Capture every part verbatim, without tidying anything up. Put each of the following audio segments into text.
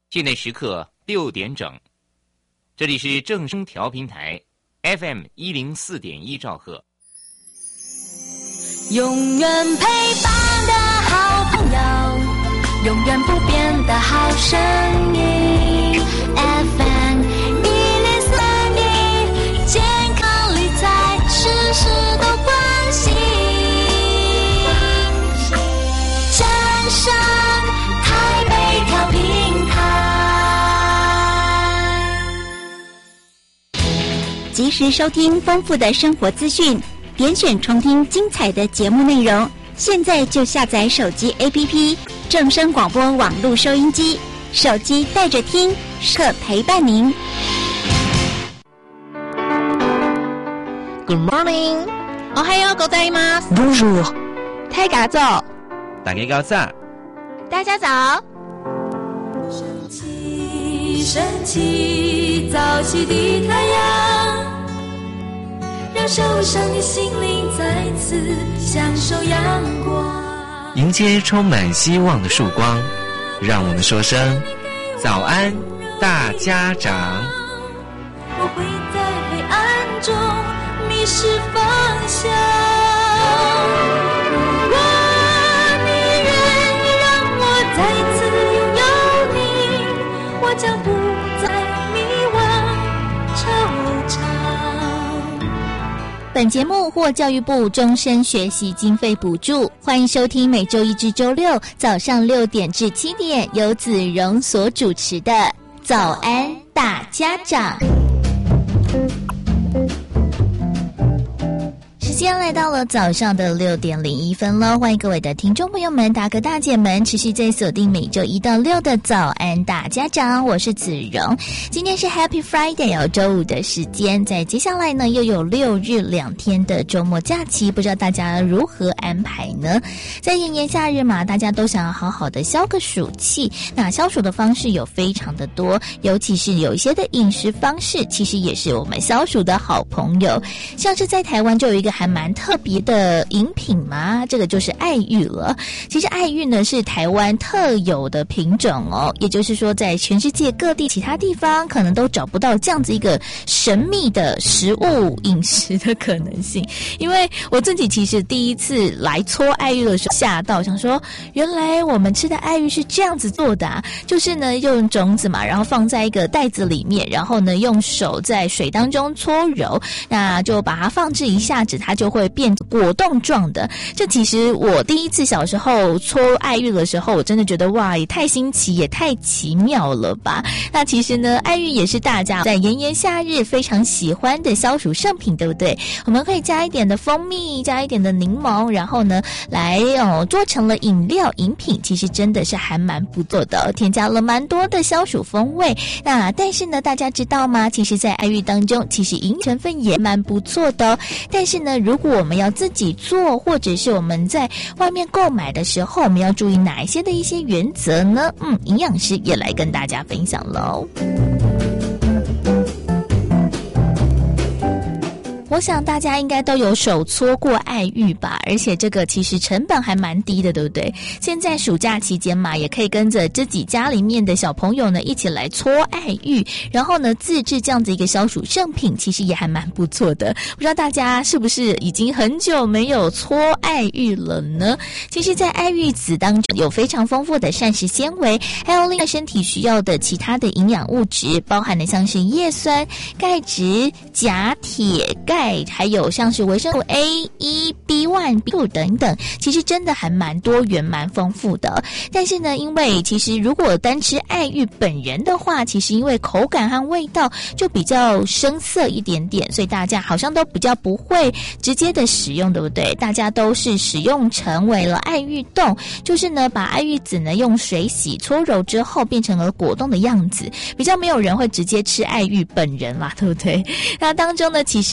现在时刻六点整，这里是正声调频台 F M 一零四点一兆赫。 永远陪伴的好朋友，永远不变的好声音 F M 一零四点一，健康理财事事都关心，正声台北调频台， 及时收听丰富的生活资讯，点选重听精彩的节目内容，现在就下载手机 A P P 正声广播网络收音机，手机带着听，时刻陪伴您。 Good morning， おはようございます。 Bonjour， 大家早， 大家早， 大家早。 升起，升起，早起的太阳，让受伤的心灵再次享受阳光， 迎接充满希望的曙光，让我们说声早安大家长。 我会在黑暗中迷失方向，如果你愿意让我再次拥有你，我将不再迷惘惆怅。 本节目获教育部终身学习经费补助，欢迎收听每周一至周六早上六点至七点由子荣所主持的早安大家长。时间来到了早上的六点零一分了，欢迎各位的听众朋友们、大哥大姐们持续在锁定每周一到六的早安大家长，我是子荣。今天是 Happy Friday 哦，周五的时间，在接下来呢又有六日两天的周末假期，不知道大家如何安排呢？在炎炎夏日嘛，大家都想要好好的消个暑气，那消暑的方式有非常的多，尤其是有一些的饮食方式其实也是我们消暑的好朋友，像是在台湾就有一个还蛮特别的饮品嘛，这个就是爱玉了。其实爱玉呢是台湾特有的品种哦，也就是说在全世界各地其他地方可能都找不到这样子一个神秘的食物饮食的可能性。因为我自己其实第一次来搓爱玉的时候吓到，想说原来我们吃的爱玉是这样子做的啊，就是呢用种子嘛，然后放在一个袋子里面，然后呢用手在水当中搓揉，那就把它放置一下子，它就会变果冻状的。这其实我第一次小时候搓爱玉的时候，我真的觉得哇，也太新奇也太奇妙了吧。那其实呢爱玉也是大家在炎炎夏日非常喜欢的消暑圣品，对不对？我们可以加一点的蜂蜜，加一点的柠檬，然后呢来哦做成了饮料饮品，其实真的是还蛮不错的，添加了蛮多的消暑风味。那但是呢大家知道吗，其实在爱玉当中其实营养成分也蛮不错的哦。但是呢如果我们要自己做，或者是我们在外面购买的时候，我们要注意哪一些的一些原则呢？嗯，营养师也来跟大家分享喽。我想大家应该都有手搓过爱玉吧，而且这个其实成本还蛮低的，对不对？现在暑假期间嘛，也可以跟着自己家里面的小朋友呢一起来搓爱玉，然后呢自制这样子一个消暑圣品，其实也还蛮不错的。不知道大家是不是已经很久没有搓爱玉了呢？其实在爱玉籽当中有非常丰富的膳食纤维，还有另外身体需要的其他的营养物质，包含的像是叶酸、钙质、钾、铁、钙，还有像是维生素 A、E、B 一、B 二 等等，其实真的还蛮多元蛮丰富的。但是呢因为其实如果单吃爱玉本人的话，其实因为口感和味道就比较生涩一点点，所以大家好像都比较不会直接的使用，对不对？大家都是使用成为了爱玉冻，就是呢把爱玉籽呢用水洗搓揉之后变成了果冻的样子，比较没有人会直接吃爱玉本人啦，对不对？那当中呢其实爱玉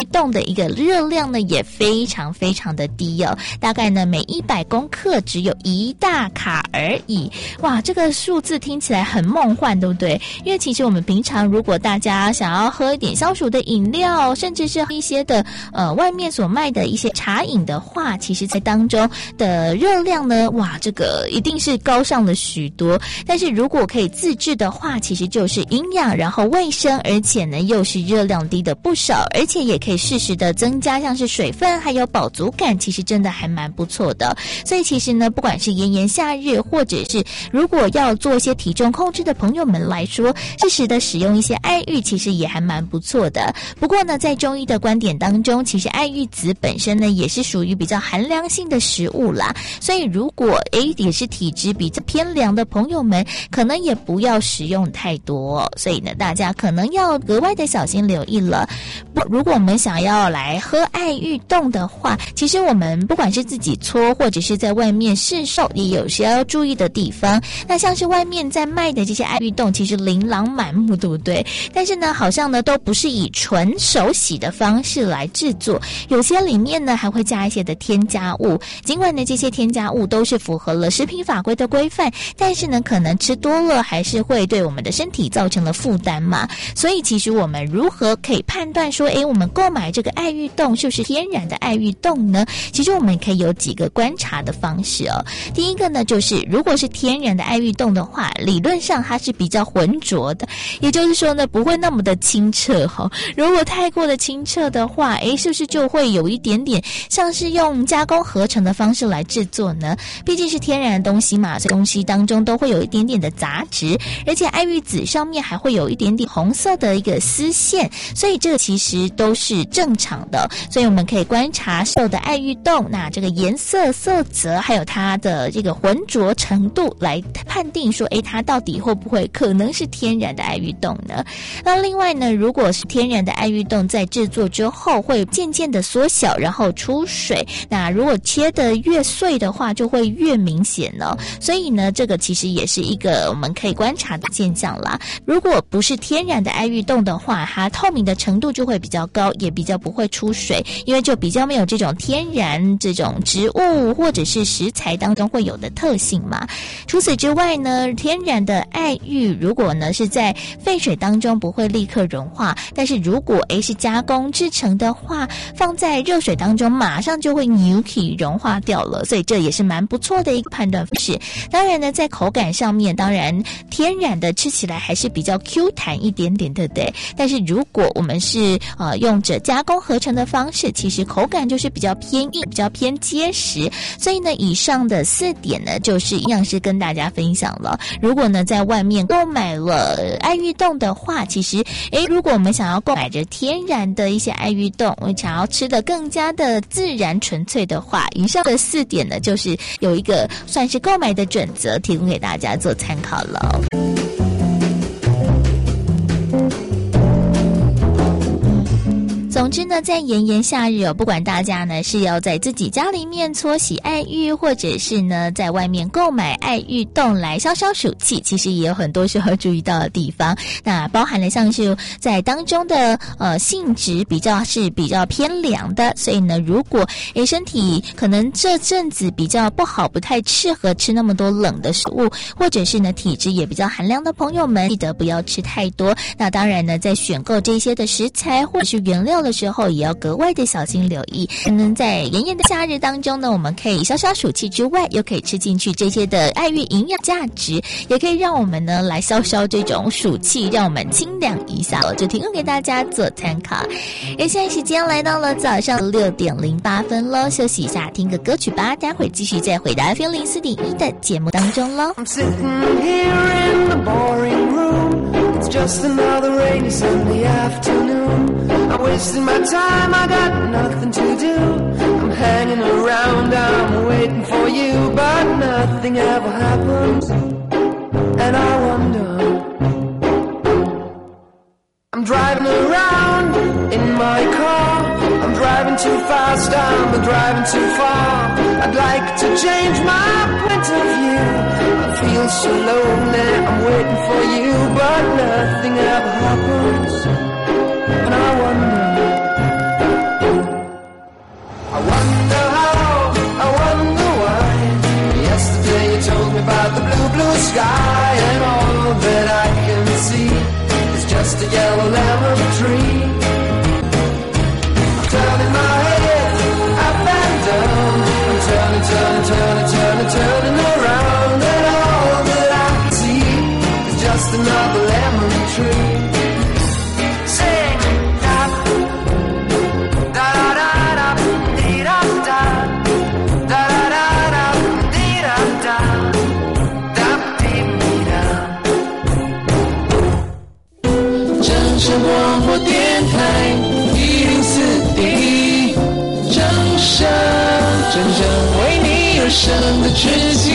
动的一个热量呢也非常非常的低哦，大概呢每一百公克只有一大卡而已。哇，这个数字听起来很梦幻，对不对？因为其实我们平常如果大家想要喝一点消暑的饮料，甚至是一些的呃外面所卖的一些茶饮的话，其实在当中的热量呢，哇，这个一定是高上了许多。但是如果可以自制的话，其实就是营养，然后卫生，而且呢又是热量低的不少，而且也可以适时的增加像是水分还有饱足感，其实真的还蛮不错的。所以其实呢，不管是炎炎夏日，或者是如果要做一些体重控制的朋友们来说，适时的使用一些爱玉其实也还蛮不错的。不过呢，在中医的观点当中，其实爱玉子本身呢也是属于比较寒凉性的食物啦，所以如果诶也是体质比较偏凉的朋友们，可能也不要食用太多哦。所以呢，大家可能要格外的小心留意了。如果我们想要来喝爱玉冻的话，其实我们不管是自己搓或者是在外面市售，也有些要注意的地方。那像是外面在卖的这些爱玉冻，其实琳琅满目，对不对？但是呢，好像呢都不是以纯手洗的方式来制作，有些里面呢还会加一些的添加物。尽管呢这些添加物都是符合了食品法规的规范，但是呢可能吃多了还是会对我们的身体造成了负担嘛。所以其实我们如何可以判断说，诶，我们购买这个爱玉冻是不是天然的爱玉冻呢？其实我们可以有几个观察的方式哦。第一个呢，就是如果是天然的爱玉冻的话，理论上它是比较浑浊的，也就是说呢，不会那么的清澈哈、哦。如果太过的清澈的话，诶，是不是就会有一点点像是用加工合成的方式来制作呢？毕竟是天然的东西嘛，所以东西当中都会有一点点的杂质，而且爱玉籽上面还会有一点点红色的一个丝线，所以这个其实都是正常的。所以我们可以观察售的爱玉冻，那这个颜色、色泽还有它的这个浑浊程度来判定说，诶，它到底会不会可能是天然的爱玉冻呢？那另外呢，如果是天然的爱玉冻在制作之后会渐渐的缩小，然后出水，那如果切得越碎的话就会越明显哦。所以呢，这个其实也是一个我们可以观察的现象啦。如果不是天然的爱玉冻的话，它透明的程度就会比较高，也比较不会出水，因为就比较没有这种天然这种植物或者是食材当中会有的特性嘛。除此之外呢，天然的爱玉如果呢是在沸水当中不会立刻融化，但是如果诶是加工制成的话，放在热水当中马上就会扭起融化掉了，所以这也是蛮不错的一个判断方式。当然呢，在口感上面，当然天然的吃起来还是比较 Q 弹一点点，对不对？但是如果我们是呃用着加工合成的方式，其实口感就是比较偏硬，比较偏结实。所以呢，以上的四点呢，就是营养师跟大家分享了。如果呢在外面购买了爱玉冻的话，其实诶，如果我们想要购买着天然的一些爱玉冻，我想要吃的更加的自然纯粹的话，以上的四点呢，就是有一个算是购买的准则，提供给大家做参考了。总之呢，在炎炎夏日哦，不管大家呢是要在自己家里面搓洗爱玉，或者是呢在外面购买爱玉冻来消消暑气，其实也有很多需要注意到的地方。那包含了像是在当中的呃性质比较是比较偏凉的，所以呢，如果诶身体可能这阵子比较不好，不太适合吃那么多冷的食物，或者是呢体质也比较寒凉的朋友们，记得不要吃太多。那当然呢，在选购这些的食材或者是原料的时候，也要格外的小心留意。可能在炎炎的夏日当中呢，我们可以消消暑气之外，又可以吃进去这些的爱玉营养价值，也可以让我们呢来消消这种暑气，让我们清凉一下哦，就提供给大家做参考。而现在时间来到了早上六点零八分咯，休息一下，听个歌曲吧，待会儿继续再回答 F M 零四点一的节目当中咯。 It's just another rainy Sunday afternoon. I'm wasting my time, I got nothing to do. I'm hanging around, I'm waiting for you, but nothing ever happens. And I wonder, I'm driving around in my car. I'm driving too fast, I'm driving too far. I'd like to change my point of view.I feel so lonely, I'm waiting for you, but nothing ever happens. And I wonder, a yellow lemon tree. I'm turning my head up and down. I'm turning, turning, turning, turning, turning around, and all that I can see is just another lemon tree. Sing, da, da da da, dee da da, da da da, dee da da, da dee dee da. 正声广播电台一零四点一，正声真正为你而生的知己。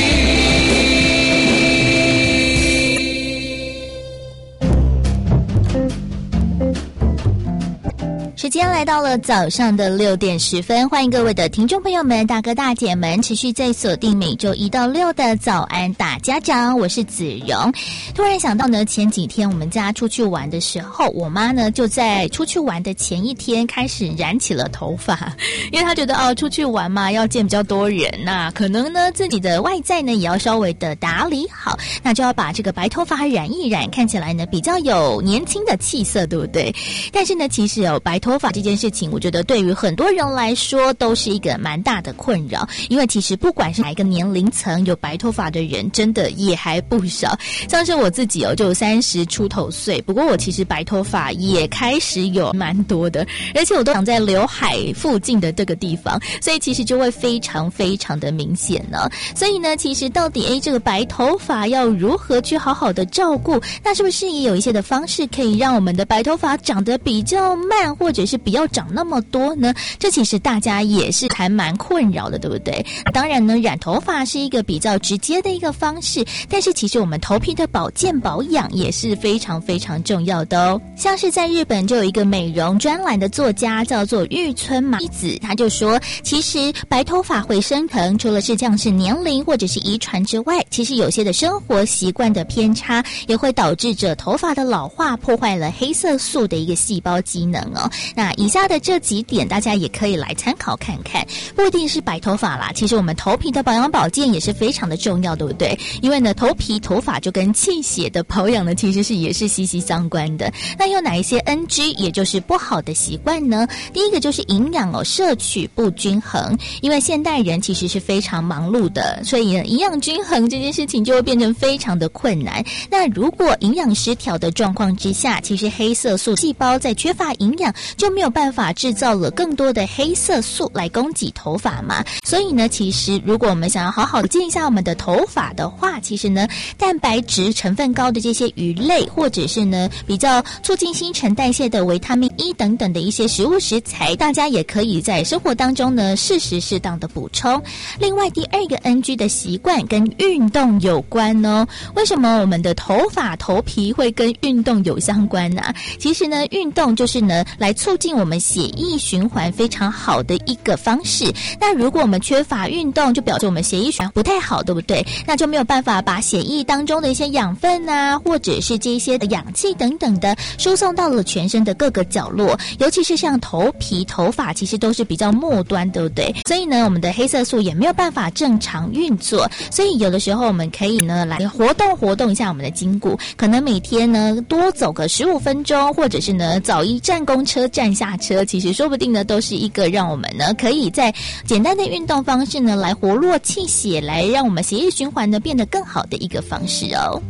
时间来到了早上的六点十分，欢迎各位的听众朋友们、大哥大姐们，持续在锁定每周一到六的早安大家长，我是子荣。突然想到呢，前几天我们家出去玩的时候，我妈呢就在出去玩的前一天开始染起了头发，因为她觉得哦，出去玩嘛，要见比较多人呐、啊，可能呢自己的外在呢也要稍微的打理好，那就要把这个白头发染一染，看起来呢比较有年轻的气色，对不对？但是呢，其实有、哦、白头发这件事情，我觉得对于很多人来说都是一个蛮大的困扰，因为其实不管是哪一个年龄层，有白头发的人真的也还不少。像是我自己哦，就三十出头岁，不过我其实白头发也开始有蛮多的，而且我都长在刘海附近的这个地方，所以其实就会非常非常的明显呢。所以呢，其实到底诶这个白头发要如何去好好的照顾，那是不是也有一些的方式可以让我们的白头发长得比较慢，或者是不要长那么多呢？这其实大家也是还蛮困扰的，对不对？当然呢，染头发是一个比较直接的一个方式，但是其实我们头皮的保健保养也是非常非常重要的哦。像是在日本就有一个美容专栏的作家叫做玉村麻衣子，他就说，其实白头发会生疼，除了是像是年龄或者是遗传之外，其实有些的生活习惯的偏差也会导致着头发的老化，破坏了黑色素的一个细胞机能哦。那以下的这几点大家也可以来参考看看，不一定是白头发啦，其实我们头皮的保养保健也是非常的重要，对不对？因为呢，头皮头发就跟气血的保养呢其实是也是息息相关的。那有哪一些 N G 也就是不好的习惯呢？第一个就是营养哦摄取不均衡，因为现代人其实是非常忙碌的，所以呢营养均衡这件事情就会变成非常的困难。那如果营养失调的状况之下，其实黑色素细胞在缺乏营养，就没有办法制造了更多的黑色素来供给头发嘛。所以呢，其实如果我们想要好好的建一下我们的头发的话，其实呢蛋白质成分高的这些鱼类，或者是呢比较促进新陈代谢的维他命 E 等等的一些食物食材，大家也可以在生活当中呢适时适当的补充。另外第二个 N G 的习惯跟运动有关哦。为什么我们的头发头皮会跟运动有相关呢？其实呢运动就是呢来促进我们血液循环非常好的一个方式。那如果我们缺乏运动，就表示我们血液循环不太好，对不对？那就没有办法把血液当中的一些养分啊，或者是这些的氧气等等的输送到了全身的各个角落，尤其是像头皮头发其实都是比较末端，对不对？所以呢我们的黑色素也没有办法正常运作，所以有的时候我们可以呢来活动活动一下我们的筋骨，可能每天呢多走个十五分钟，或者是呢早一站公车站下车，其实说不定呢都是一个让我们呢可以在简单的运动方式呢来活络气血，来让我们血液循环呢变得更好的一个方式哦。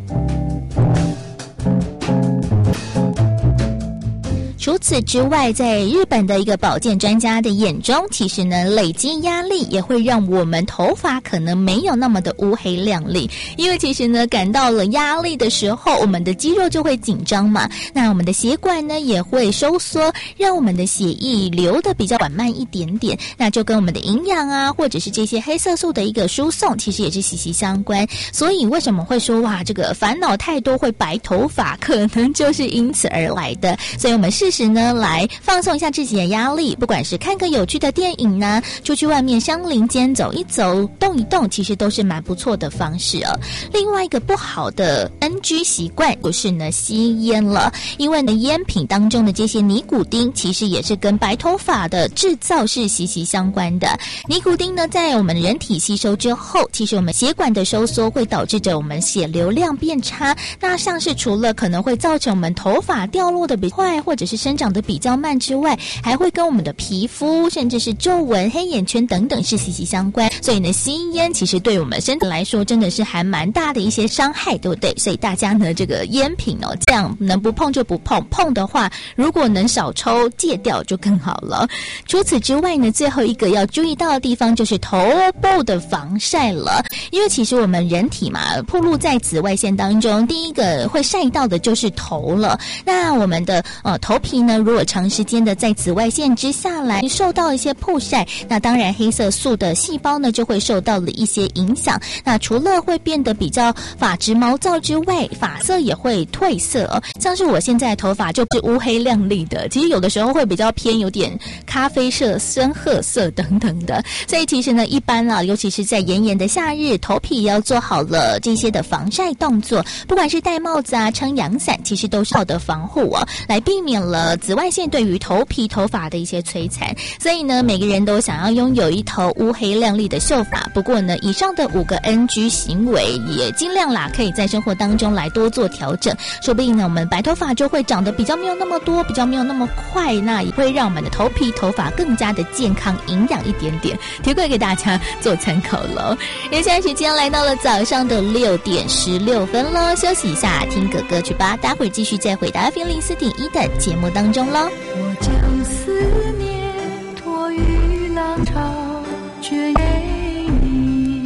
除此之外，在日本的一个保健专家的眼中，其实呢累积压力也会让我们头发可能没有那么的乌黑亮丽，因为其实呢感到了压力的时候，我们的肌肉就会紧张嘛，那我们的血管呢也会收缩，让我们的血液流的比较缓慢一点点，那就跟我们的营养啊或者是这些黑色素的一个输送其实也是息息相关。所以为什么会说哇这个烦恼太多会白头发，可能就是因此而来的。所以我们适时呢来放松一下自己的压力，不管是看个有趣的电影呢，出去外面山林间走一走动一动，其实都是蛮不错的方式哦。另外一个不好的 N 居习惯，就是呢吸烟了。因为呢烟品当中的这些尼古丁其实也是跟白头发的制造是息息相关的。尼古丁呢在我们人体吸收之后，其实我们血管的收缩会导致着我们血流量变差，那像是除了可能会造成我们头发掉落的比较快或者是生长的比较慢之外，还会跟我们的皮肤甚至是皱纹、黑眼圈等等是息息相关。所以呢吸烟其实对我们身体来说真的是还蛮大的一些伤害，对不对？所以大家呢这个烟品哦，这样能不碰就不碰，碰的话如果能少抽戒掉就更好了。除此之外呢，最后一个要注意到的地方就是头部的防晒了。因为其实我们人体嘛，暴露在紫外线当中，第一个会晒到的就是头了。那我们的呃头皮呢，如果长时间的在紫外线之下来受到一些曝晒，那当然黑色素的细胞呢就会受到了一些影响。那除了会变得比较发质毛躁之外，发色也会褪色哦。像是我现在的头发就是乌黑亮丽的，其实有的时候会比较偏有点咖啡色、深褐色等等的。所以其实呢，一般啊，尤其是在炎炎的夏日，头皮也要做好了这些的防晒动作，不管是戴帽子啊、撑阳伞，其实都是好的防护哦，来避免了紫外线对于头皮、头发的一些摧残。所以呢，每个人都想要拥有一头乌黑亮丽的秀发。不过呢，以上的五个 N G 行为也尽量啦，可以在生活当中来多做调整，说不定呢，我们白头发就会长得比较没有那么多，比较没有那么快，那也会让我们的头皮、头发更加的健康、营养一点点，提供给大家做参考喽。现在时间来到了早上的六点十六分喽，休息一下，听个歌曲吧，待会儿继续再回到 F M 零四点一的节目当中喽。 我将思念托于浪潮，却给你，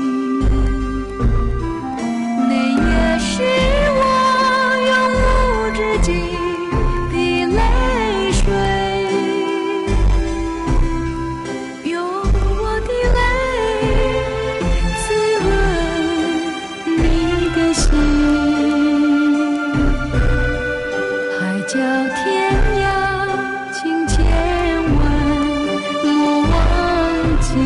那也是我永无止境的泪水，用我的泪滋润你的心，海角天涯情千万莫忘记，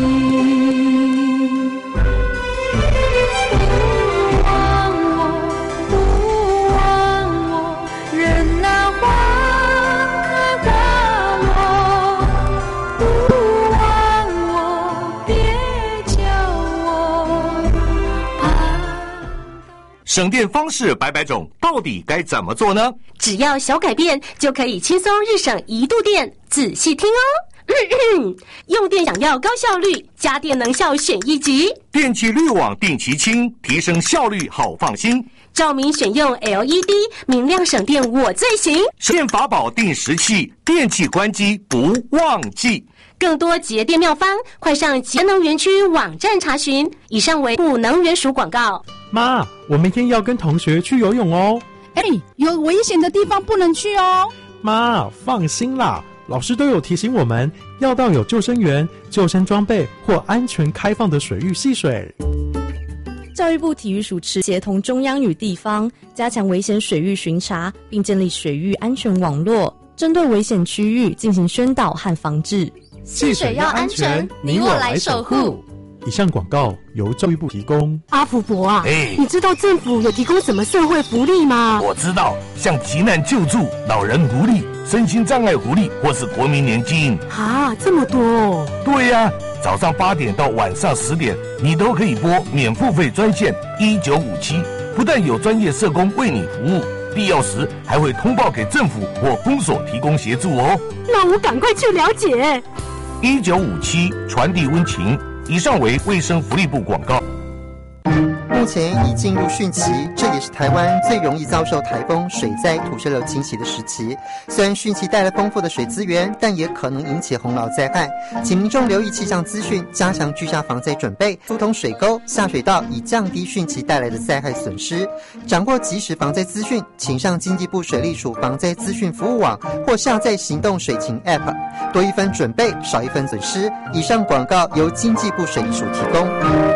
不忘我，不忘我，任那花开花落，不忘我，别叫我盼。 省电方式百百种，到底该怎么做呢？ 只要小改变，就可以轻松日省一度电。仔细听哦，咳咳用电想要高效率，家电能效选一级。 电气滤网定期清，提升效率好放心。 照明选用 L E D， 明亮省电我最行。 电法宝定时器，电器关机不忘记。 更多节电妙方，快上节能园区网站查询。以上为部能源署广告。 妈，我明天要跟同学去游泳哦。 哎，有危险的地方不能去哦。 妈，放心啦，老师都有提醒我们要到有救生员、救生装备或安全开放的水域戏水。 教育部体育署持协同中央与地方，加强危险水域巡查，并建立水域安全网络，针对危险区域进行宣导和防治。 戏水要安全，你我来守护。 以上广告由教育部提供。 阿福伯啊， 哎， 你知道政府有提供什么社会福利吗？ 我知道，像急难救助、老人福利、身心障碍福利，或是国民年金。 啊，这么多哦！ 对呀、啊，早上八点到晚上十点，你都可以拨免付费专线一九五七，不但有专业社工为你服务，必要时还会通报给政府或公所提供协助哦。 那我赶快去了解。 一九五七传递温情。以上为卫生福利部广告。 目前已进入汛期，这也是台湾最容易遭受台风、水灾、土石流侵袭的时期。虽然汛期带来丰富的水资源，但也可能引起洪涝灾害，请民众留意气象资讯，加强居家防灾准备，疏通水沟、下水道，以降低汛期带来的灾害损失。掌握即时防灾资讯，请上经济部水利署防灾资讯服务网或下载行动水情 App， 多一分准备，少一分损失。以上广告由经济部水利署提供。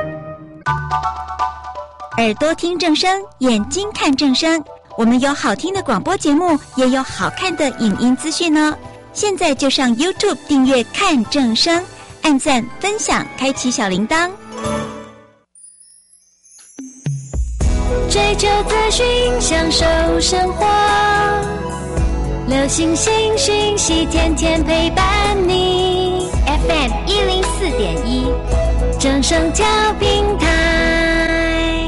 耳朵听正声，眼睛看正声。我们有好听的广播节目，也有好看的影音资讯哦。现在就上 YouTube 订阅看正声，按赞、分享，开启小铃铛。 追求资讯，享受生活。流星星讯息，天天陪伴你。F M 一零四点一，正声调频台。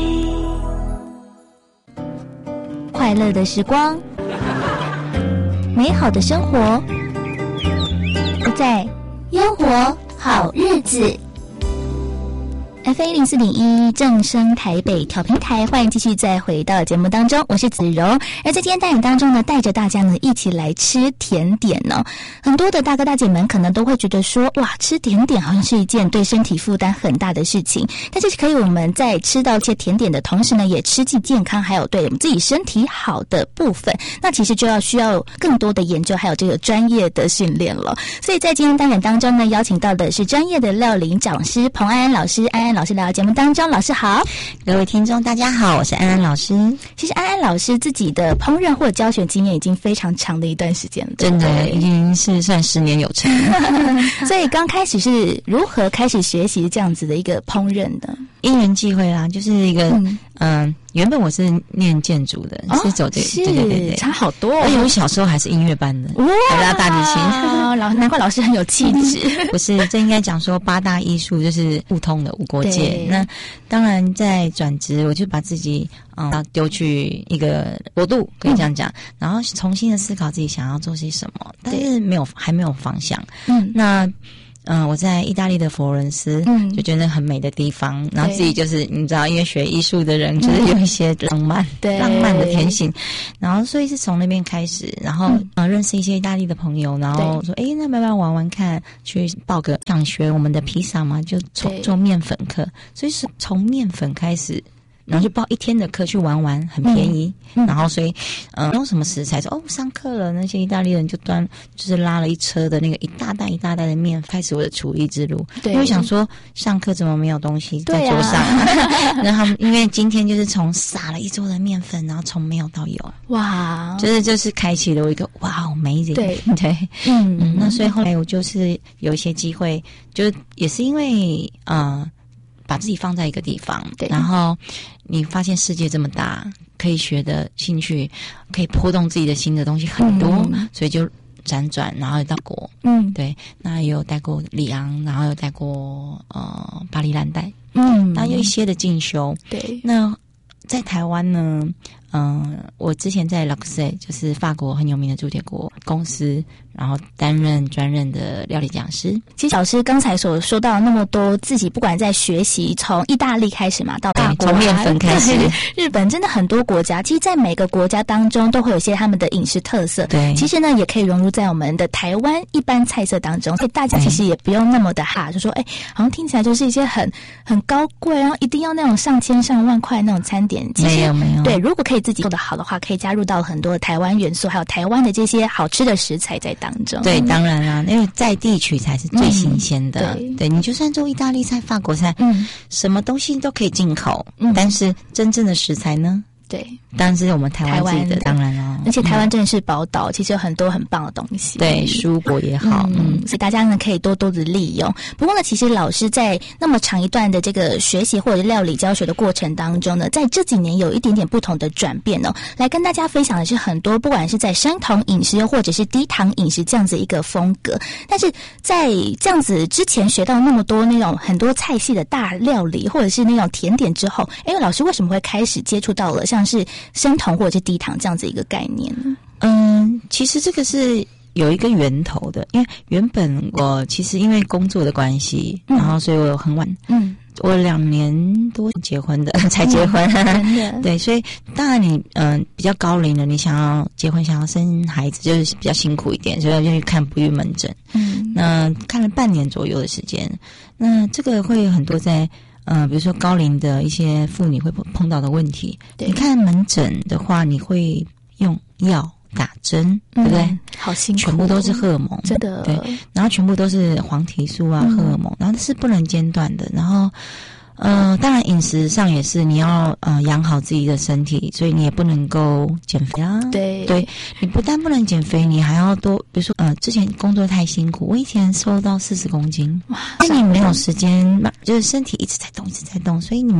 快乐的时光，美好的生活，不在优活好日子。F M 一零四点一正声台北调频台，欢迎继续再回到节目当中，我是子荣。而在今天单元当中呢，带着大家呢一起来吃甜点呢、哦。很多的大哥大姐们可能都会觉得说，哇，吃甜点好像是一件对身体负担很大的事情。但是可以我们在吃到一些甜点的同时呢，也吃既健康，还有对我们自己身体好的部分。那其实就要需要更多的研究，还有这个专业的训练了。所以在今天单元当中呢，邀请到的是专业的料理讲师彭安安老师，安安老师来到节目当中，老师好。 各位听众大家好，我是安安老师。 其实安安老师自己的烹饪或者教学经验已经非常长的一段时间了， 真的已经是算十年有成。 所以刚开始是如何开始学习这样子的一个烹饪的？ 因缘际会啦，就是一个嗯、呃，原本我是念建筑的，哦、是走这个， 是对对对对， 差好多、哦。 而且我小时候还是音乐班的， 哇， 还拉大提琴， 老难怪老师很有气质。 不是，这应该讲说八大艺术就是互通的无国界。那当然在转职，我就把自己嗯丢去一个国度，可以这样讲、嗯，然后重新的思考自己想要做些什么，但是没有还没有方向。嗯，那。嗯，我在意大利的佛罗伦斯，嗯，就觉得很美的地方，然后自己就是你知道，因为学艺术的人就是有一些浪漫，对、嗯，浪漫的天性，然后所以是从那边开始，然后嗯、呃、认识一些意大利的朋友，然后说，诶，那要不要玩玩看？去报个想学我们的披萨嘛，就做做面粉课，所以是从面粉开始。然后就报一天的课去玩玩，很便宜。嗯、然后所以，嗯、呃，用什么食材？说哦，上课了，那些意大利人就端，就是拉了一车的那个一大袋一大袋的面，开始我的厨艺之路。对，因为想说上课怎么没有东西在桌上？然后他们因为今天就是从撒了一桌的面粉，然后从没有到有，哇，就是就是开启了我一个哇 amazing。对对，嗯嗯，那所以后来我就是有一些机会，就是也是因为呃。把自己放在一个地方，对，然后你发现世界这么大，可以学的兴趣，可以波动自己的新的东西很多，嗯、所以就辗转，然后到国，嗯，对，那也有带过里昂，然后有带过呃巴黎蓝带，嗯，然后有一些的进修，对，那在台湾呢，嗯、呃，我之前在 Luxe 就是法国很有名的铸铁锅公司。然后担任专任的料理讲师。 其实老师刚才所说到那么多，自己不管在学习，从意大利开始嘛，到法国， 从面粉开始， 日本，真的很多国家，其实在每个国家当中都会有些他们的饮食特色。对，其实呢也可以融入在我们的台湾一般菜色当中，所以大家其实也不用那么的哈，就说哎，好像听起来就是一些很很高贵，然后一定要那种上千上万块那种餐点。其实没有没有。 对，如果可以自己做得好的话，可以加入到很多的台湾元素，还有台湾的这些好吃的食材在当中。 对，当然啦，因为在地取材是最新鲜的。嗯、对, 对你就算做意大利菜、法国菜，嗯，什么东西都可以进口，嗯，但是真正的食材呢？对，当然是我们台湾自己的，当然了。 而且台湾真的是宝岛，嗯、其实有很多很棒的东西。 对，蔬果也好，嗯， 所以大家呢可以多多的利用。不过呢，其实老师在那么长一段的这个学习或者料理教学的过程当中呢，在这几年有一点点不同的转变哦。来跟大家分享的是很多，不管是在生酮饮食或者是低糖饮食这样子一个风格。但是在这样子之前学到那么多那种很多菜系的大料理或者是那种甜点之后，哎，老师为什么会开始接触到了像是生酮或者是低糖这样子一个概念呢？ 嗯，其实这个是有一个源头的，因为原本我其实因为工作的关系，嗯、然后所以我很晚，嗯，我两年多结婚的才结婚，嗯、对，所以当然你嗯、呃、比较高龄了，你想要结婚想要生孩子就是比较辛苦一点，所以要去看不孕门诊，嗯，那看了半年左右的时间，那这个会有很多在。嗯、呃，比如说高龄的一些妇女会碰到的问题，你看门诊的话，你会用药打针，嗯、对不对？ 好辛苦， 全部都是荷尔蒙， 真的。 对，然后全部都是黄体素啊，嗯、荷尔蒙，然后是不能间断的。然后，呃，当然饮食上也是，你要呃养好自己的身体，所以你也不能够减肥啊。对，对，你不但不能减肥，你还要多，比如说呃，之前工作太辛苦，我以前瘦到四十公斤，哇，那你没有时间，就是身体一直在动，一直在动，所以你没有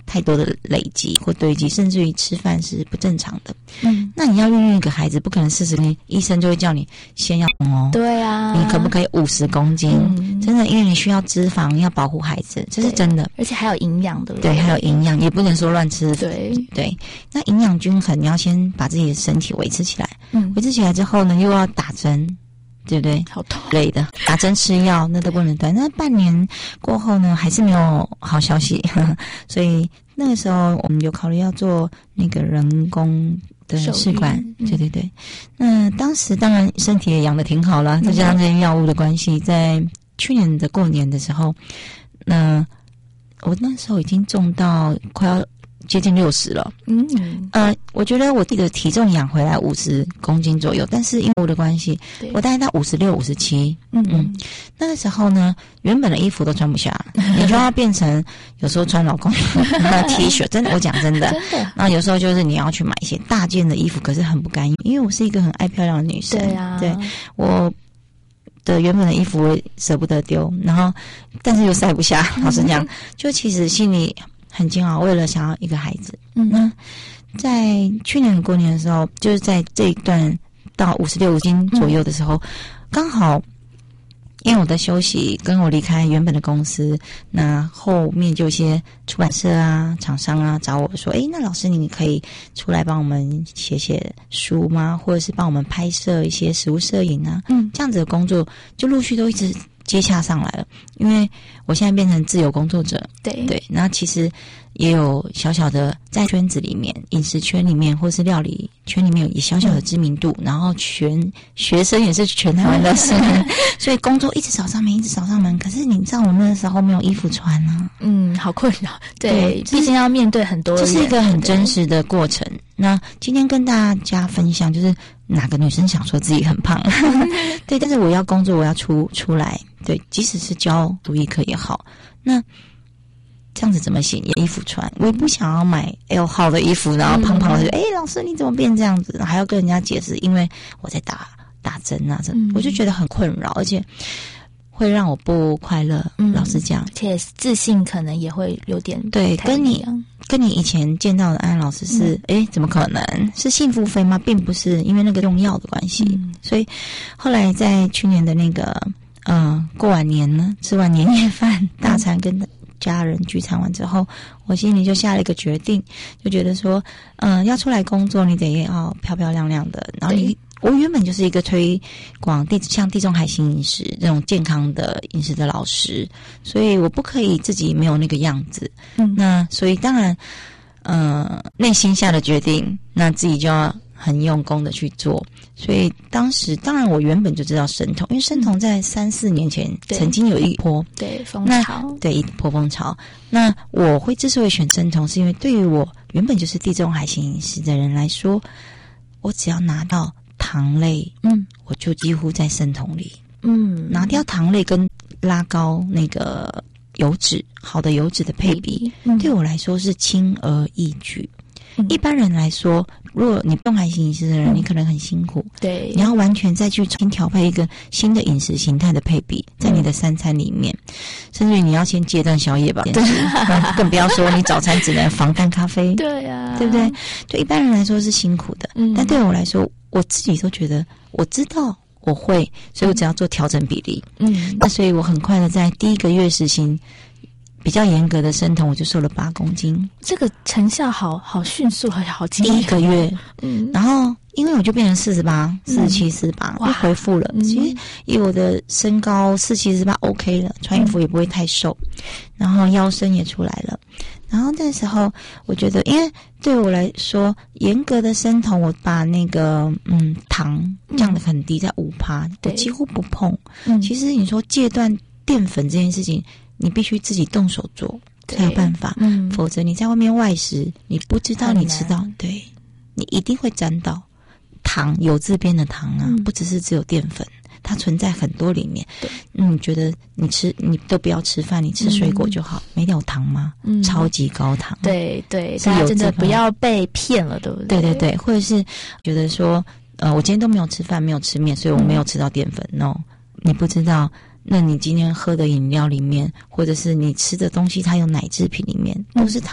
太多的累积或堆积，甚至于吃饭是不正常的。 嗯， 那你要孕育一个孩子，不可能四十公斤，医生就会叫你先要哦。 对啊， 你可不可以五十公斤？ 嗯， 真的，因为你需要脂肪，要保护孩子，这是真的。 而且还有营养，对不对？ 对，还有营养，也不能说乱吃。 对对，那营养均衡，你要先把自己的身体维持起来。 嗯， 维持起来之后呢，又要打针。对不对？ 好痛， 累的，打针吃药那都不能断。那半年过后呢，还是没有好消息，呵呵，所以那个时候我们有考虑要做那个人工的试管。 嗯、 对对对。那当时当然身体也养得挺好了，再加上这些药物的关系，在去年的过年的时候，那我那时候已经重到快要接近六十了。 嗯， 呃，我觉得我自己的体重养回来五十公斤左右，但是因为我的关系，我大概到五十六、五十七。嗯嗯，那个时候呢，原本的衣服都穿不下，你就要变成有时候穿老公的 T 恤，真的，我讲真的， 真的。 那有时候就是你要去买一些大件的衣服，可是很不甘愿，因为我是一个很爱漂亮的女生。 对啊， 对我的原本的衣服我舍不得丢，然后但是又塞不下，老实讲，就其实心里很煎熬，为了想要一个孩子。 嗯， 那在去年过年的时候，就是在这一段到五十六斤左右的时候，刚、嗯、好因为我的休息跟我离开原本的公司，那后面就有一些出版社啊、厂商啊找我说，诶，那老师你可以出来帮我们写写书吗？或者是帮我们拍摄一些实物摄影啊？ 嗯， 这样子的工作就陆续都一直接洽上来了。因为我现在变成自由工作者， 对对，那其实也有小小的在圈子里面，饮食圈里面或是料理圈里面有小小的知名度，嗯、然后全学生也是全台湾的生，所以工作一直找上门，一直找上门。可是你知道我那时候没有衣服穿啊， 嗯，好困扰。 对， 毕竟要面对很多人， 这是一个很真实的过程。那今天跟大家分享，就是哪个女生想说自己很胖？对，但是我要工作，我要出出来。对，即使是教读艺课也好，那这样子怎么行？衣服穿，我也不想要买 L 号的衣服，然后胖胖的就，哎、嗯，老师你怎么变这样子？还要跟人家解释，因为我在打打针啊，嗯、我就觉得很困扰，而且会让我不快乐。嗯、老实讲， 而且自信可能也会有点对，跟你跟你以前见到的安安老师是，哎、嗯，怎么可能是幸福肥吗？并不是，因为那个用药的关系，嗯、所以后来在去年的那个。嗯，过完年呢，吃完年夜饭大餐，跟家人聚餐完之后，我心里就下了一个决定，就觉得说，嗯，要出来工作，你得要漂漂亮亮的。然后你，我原本就是一个推广地像地中海型饮食这种健康的饮食的老师，所以我不可以自己没有那个样子。嗯，那所以当然，呃，内心下的决定，那自己就要很用功的去做。所以当时当然我原本就知道生酮，因为生酮在三四年前曾经有一波对风潮， 对一波风潮。那我会之所以选生酮，是因为对于我原本就是地中海型饮食的人来说，我只要拿到糖类，嗯，我就几乎在生酮里，嗯，拿掉糖类跟拉高那个油脂，好的油脂的配比，嗯、对我来说是轻而易举。嗯、一般人来说，如果你不海型饮食的人，嗯、你可能很辛苦。 对， 你要完全再去重新调配一个新的饮食形态的配比，在你的三餐里面，嗯、甚至于你要先戒断宵夜吧。对，更不要说你早餐只能防弹咖啡。 对啊， 对不对？对一般人来说是辛苦的，嗯，但对我来说，我自己都觉得我知道我会，所以我只要做调整比例。嗯，那所以我很快的在第一个月实行比较严格的生酮，我就瘦了八公斤。 这个成效好好迅速，好惊人。 第一个月，嗯，然后因为我就变成四十八、四十七、四十八，就恢复了。嗯、其实以我的身高四七四八 OK 了，穿衣服也不会太瘦，嗯、然后腰身也出来了。然后那时候我觉得，因为对我来说，严格的生酮，我把那个嗯糖降得很低，在五趴，我几乎不碰。嗯、其实你说戒断淀粉这件事情，你必须自己动手做才有办法，嗯，否则你在外面外食，你不知道你吃到，对，你一定会沾到糖，有字边的糖啊，嗯、不只是只有淀粉，它存在很多里面。对，嗯，你觉得你吃你都不要吃饭，你吃水果就好，嗯、没有糖吗？嗯，超级高糖。 对对，大家真的不要被骗了，对不对？ 对对对，或者是觉得说，呃，我今天都没有吃饭，没有吃面，所以我没有吃到淀粉。嗯、no， 你不知道。那你今天喝的饮料里面，或者是你吃的东西，它有奶制品里面都是糖。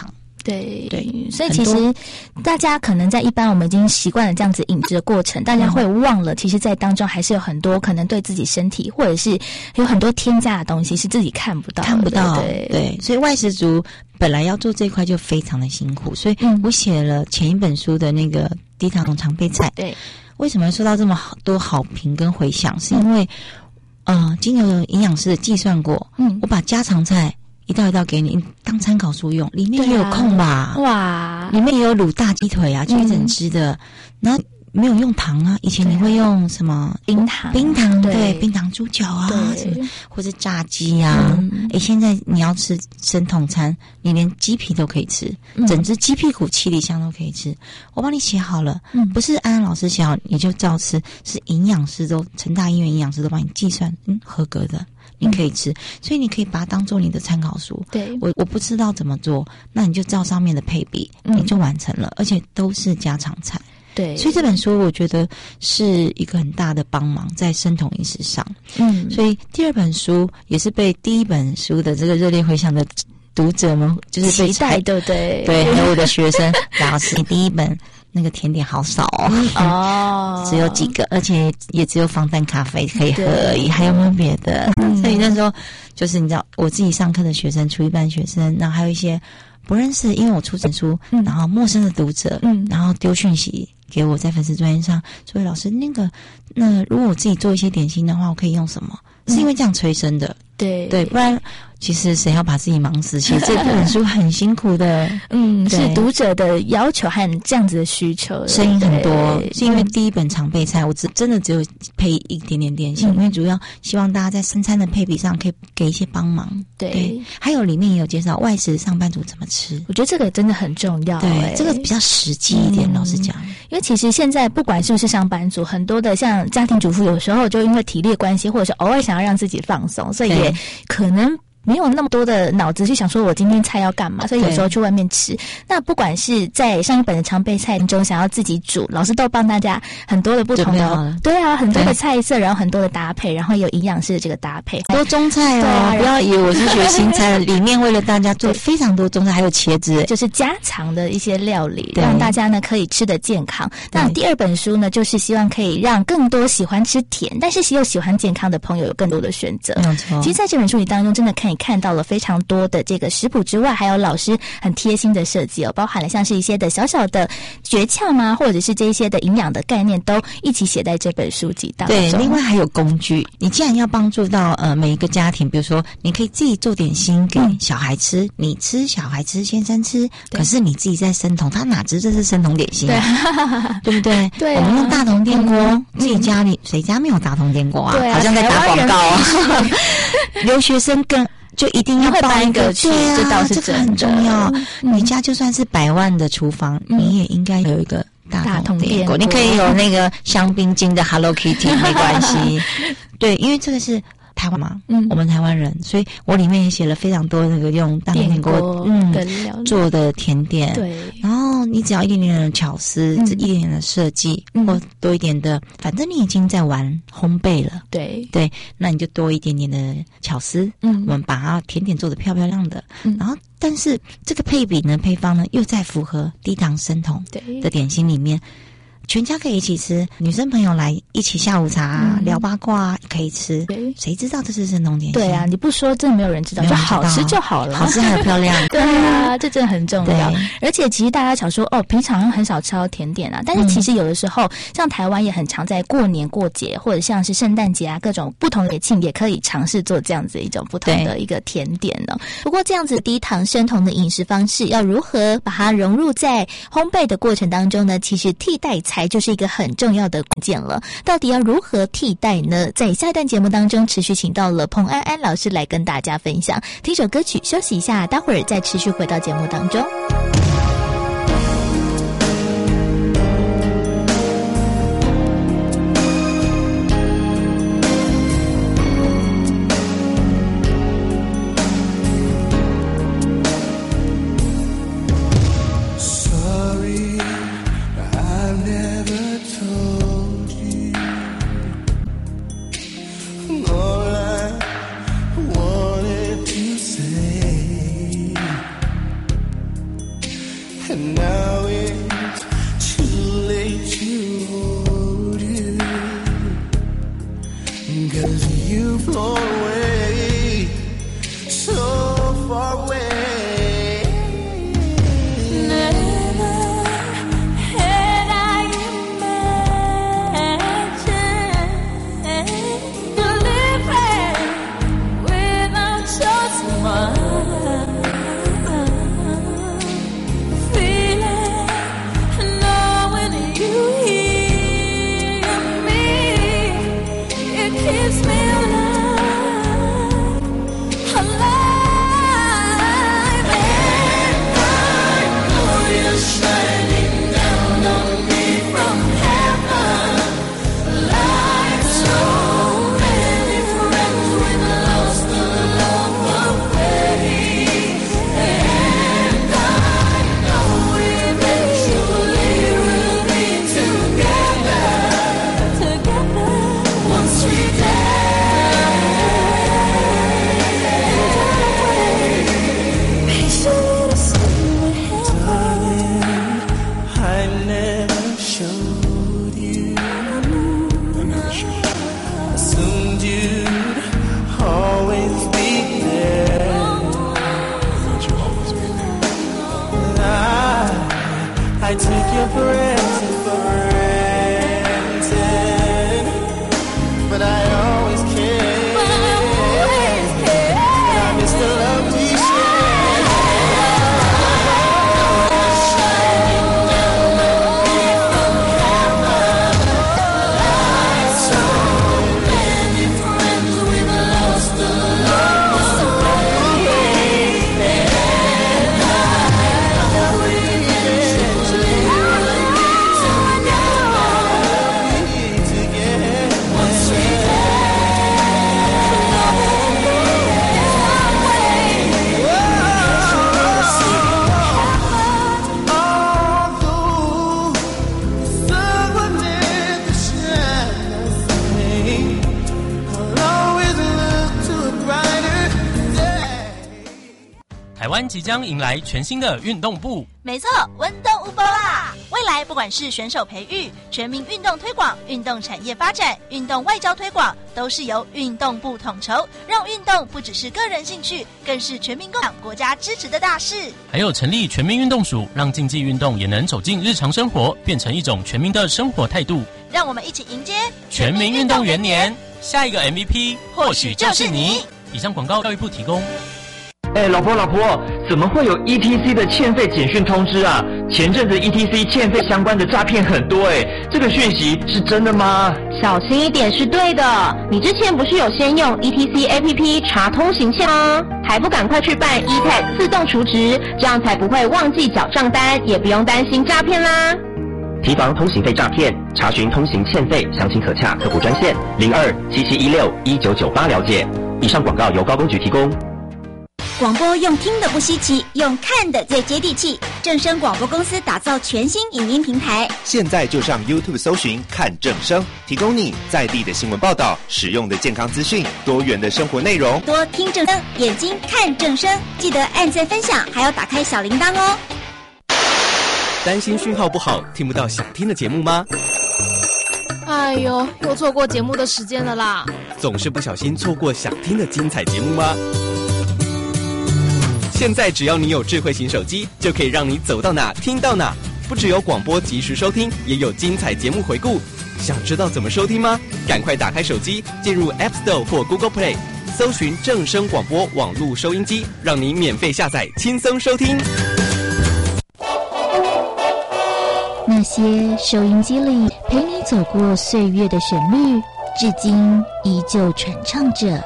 对对， 所以其实大家可能在一般我们已经习惯了这样子饮食的过程，大家会忘了，其实在当中还是有很多可能对自己身体或者是有很多添加的东西是自己看不到的， 看不到。 对对，所以外食族本来要做这一块就非常的辛苦，所以我写了前一本书的那个低糖常备菜。 对， 为什么受到这么好多好评跟回响？是因为呃，经由营养师计算过，嗯，我把家常菜一道一道给你当参考书用，里面也有空吧？啊、 哇， 里面也有卤大鸡腿啊，就一整只的，嗯、然后没有用糖啊，以前你会用什么冰糖？ 冰糖 对, 对， 冰糖猪脚啊，什么或者炸鸡啊。哎、嗯欸，现在你要吃生酮餐，你连鸡皮都可以吃，嗯、整只鸡屁股、七里香都可以吃。我帮你写好了，嗯，不是安安老师写好你就照吃，是营养师都成大医院营养师都帮你计算，嗯，合格的。你可以吃，嗯、所以你可以把它当做你的参考书。 对， 我我不知道怎么做，那你就照上面的配比，嗯、你就完成了，而且都是家常菜。 对， 所以这本书我觉得是一个很大的帮忙在生酮饮食上。嗯，所以第二本书也是被第一本书的这个热烈回响的读者们就是被期待，对不对？ 对，还有我的学生老师，第一本。那个甜点好少哦，哦，只有几个，而且也只有防弹咖啡可以喝而已，还有没有别的？嗯、所以那时候就是你知道，我自己上课的学生，初一班学生，然后还有一些不认识，因为我出本书，嗯、然后陌生的读者，嗯，然后丢讯息给我在粉丝专页上，所以老师那个，那如果我自己做一些点心的话，我可以用什么？是因为这样催生的， 对对，不然其实谁要把自己忙死？其实这本书很辛苦的， 嗯，是读者的要求和这样子的需求， 声音很多，是因为第一本常备菜，我只真的只有配一点点点心，嗯、因为主要希望大家在三餐的配比上可以给一些帮忙， 对， 对还有里面也有介绍外食上班族怎么吃， 我觉得这个真的很重要， 对，这个比较实际一点，嗯、老实讲， 因为其实现在不管是不是上班族，很多的像家庭主妇，有时候就因为体力关系，或者是偶尔想要让自己放松，所以也可能没有那么多的脑子去想说我今天菜要干嘛，所以有时候去外面吃。那不管是在上一本的常备菜中想要自己煮，老师都帮大家很多的不同的，对啊，很多的菜色，然后很多的搭配，然后有营养师的这个搭配， 很多中菜哦，啊、不要以为我是学新菜，里面为了大家做非常多中菜，还有茄子， 就是家常的一些料理，让大家呢可以吃得健康。那第二本书呢，就是希望可以让更多喜欢吃甜，但是又喜欢健康的朋友有更多的选择。 没错， 其实在这本书里当中，真的可以看到了非常多的这个食谱之外，还有老师很贴心的设计哦，包含了像是一些的小小的诀窍啊，或者是这一些的营养的概念，都一起写在这本书籍当中。 对，另外还有工具。你既然要帮助到呃每一个家庭，比如说你可以自己做点心给小孩吃，嗯、你吃小孩吃先生吃，可是你自己在生酮，他哪知这是生酮点心啊？对, 对不对？ 对、啊， 我们用大同电锅，嗯、自己家里谁家没有大同电锅啊？ 对啊， 好像在打广告啊。留学生更。就一定要搬一个去， 对啊， 这倒是这个很重要。嗯、你家就算是百万的厨房，嗯、你也应该有一个大同电锅。你可以有那个香槟金的 Hello Kitty 没关系。对，因为这个是台湾嘛，嗯，我们台湾人，所以我里面也写了非常多那个用大同电锅嗯做的甜点。 对， 然后你只要一点点的巧思，嗯、一点点的设计，嗯、或多一点的，反正你已经在玩烘焙了。 对对，那你就多一点点的巧思，嗯，我们把它甜点做得漂漂亮的，嗯，然后但是这个配比呢，配方呢又在符合低糖生酮的点心里面。全家可以一起吃，女生朋友来一起下午茶、嗯、聊八卦可以吃。谁知道这是生酮点心？ 对啊，你不说真的没有人知道，就好吃就好了， 好吃还有漂亮。 对啊，这真的很重要。而且其实大家想说哦，平常很少吃到甜点啊，但是其实有的时候，嗯、像台湾也很常在过年过节或者像是圣诞节啊各种不同的节庆，也可以尝试做这样子一种不同的一个甜点呢。 不过这样子低糖生酮的饮食方式，要如何把它融入在烘焙的过程当中呢？其实替代才就是一个很重要的关键了。到底要如何替代呢？在下一段节目当中，持续请到了彭安安老师来跟大家分享。听首歌曲休息一下，待会儿再持续回到节目当中。 湾即将迎来全新的运动部。 没错，温动无波啦！未来不管是选手培育、全民运动推广、运动产业发展、运动外交推广，都是由运动部统筹，让运动不只是个人兴趣，更是全民共享、国家支持的大事。 还有成立全民运动署，让竞技运动也能走进日常生活，变成一种全民的生活态度。 让我们一起迎接全民运动元年，下一个 M V P 或许就是你。以上广告教育部提供。 哎，老婆老婆，怎么会有 E T C 的欠费简讯通知啊？前阵子 E T C 欠费相关的诈骗很多哎，这个讯息是真的吗？ 小心一点是对的。你之前不是有先用 E T C A P P 查通行欠吗？还不赶快去办 E T A G 自动储值，这样才不会忘记缴账单，也不用担心诈骗啦。 提防通行费诈骗，查询通行欠费详情可洽客服专线零二七七一六一九九八了解。以上广告由高公局提供。 广播用听的不稀奇，用看的最接地气。正声广播公司打造全新影音平台， 现在就上 YouTube 搜寻看正声，提供你在地的新闻报道、实用的健康资讯、多元的生活内容。 多听正声，眼睛看正声，记得按赞分享，还要打开小铃铛哦。 担心讯号不好，听不到想听的节目吗？ 哎呦，又错过节目的时间了啦！ 总是不小心错过想听的精彩节目吗？现在只要你有智慧型手机，就可以让你走到哪听到哪。不只有广播及时收听，也有精彩节目回顾。想知道怎么收听吗？赶快打开手机，进入 App Store 或 Google Play， 搜寻正声广播网络收音机，让你免费下载，轻松收听。 那些收音机里陪你走过岁月的旋律，至今依旧传唱着。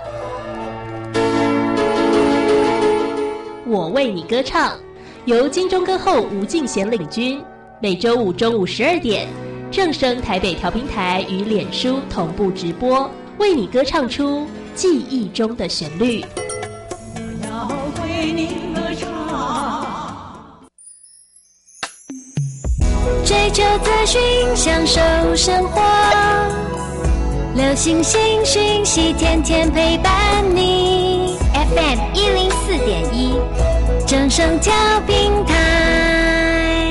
我为你歌唱，由金钟歌后吴敬贤领军，每周五中午十二点，正声台北调频台与脸书同步直播，为你歌唱出记忆中的旋律。 我要为你歌唱，追求资讯，享受生活，流行新讯息，天天陪伴你。F M 一零四点一，正声调频台。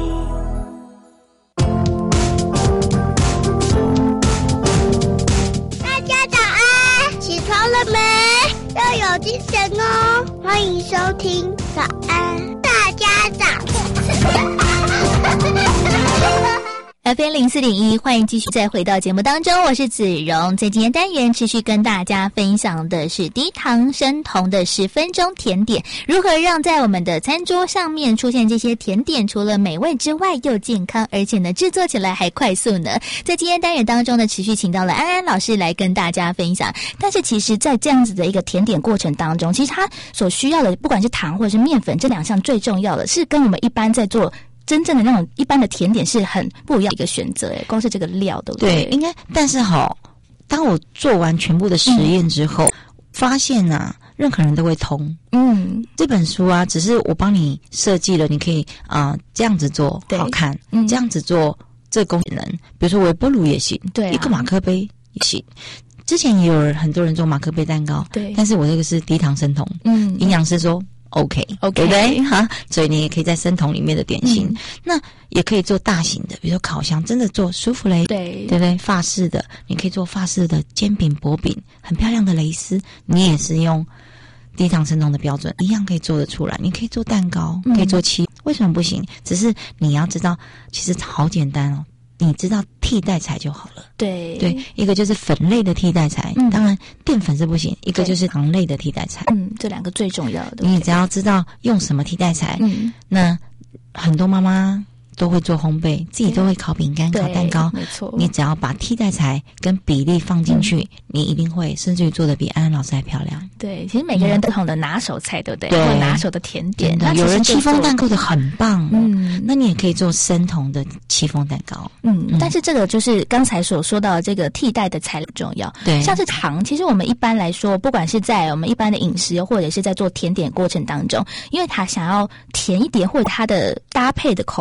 大家早安，起床了没？要有精神哦！欢迎收听早安大家长。 F M 零四点一，欢迎继续再回到节目当中，我是子荣。在今天单元持续跟大家分享的是低糖生酮的十分钟甜点，如何让在我们的餐桌上面出现这些甜点，除了美味之外又健康，而且呢制作起来还快速呢。在今天单元当中呢，持续请到了安安老师来跟大家分享。但是其实在这样子的一个甜点过程当中，其实它所需要的不管是糖或者是面粉这两项最重要的是跟我们一般在做真正的那种一般的甜点是很不一样的一个选择诶，光是这个料对不对？ 对，应该，但是齁，当我做完全部的实验之后，嗯、发现啊，任何人都会通。嗯，这本书啊，只是我帮你设计了，你可以啊、呃、这样子做好看，嗯，这样子做这功能，比如说微波炉也行，对、啊，一个马克杯也行。之前也有人很多人做马克杯蛋糕，对，但是我这个是低糖生酮，嗯，营养师说。OK， OK， 对不对？哈，所以你也可以在生酮里面的点心，嗯、那也可以做大型的，比如说烤箱，真的做舒芙蕾，对，对不对？法式的，你可以做法式的煎饼、薄饼，很漂亮的蕾丝，你也是用低糖生酮的标准，一样可以做得出来。你可以做蛋糕，可以做漆，嗯、为什么不行？只是你要知道，其实好简单哦。你知道替代材就好了。对对，一个就是粉类的替代材，嗯、当然淀粉是不行，一个就是糖类的替代材。嗯，这两个最重要的。你只要知道用什么替代材，嗯，那很多妈妈都会做烘焙，自己都会烤饼干、烤蛋糕，没错。你只要把替代材跟比例放进去，嗯、你一定会，甚至于做得比安安老师还漂亮。对，其实每个人都有的拿手菜，对不对？对，或拿手的甜点。有人戚风蛋糕的很棒，嗯，那你也可以做生酮的戚风蛋糕。嗯，嗯但是这个就是刚才所说到的这个替代的材料重要。对，像是糖，其实我们一般来说，不管是在我们一般的饮食，或者是在做甜点过程当中，因为它想要甜一点，或者它的搭配的口味，所以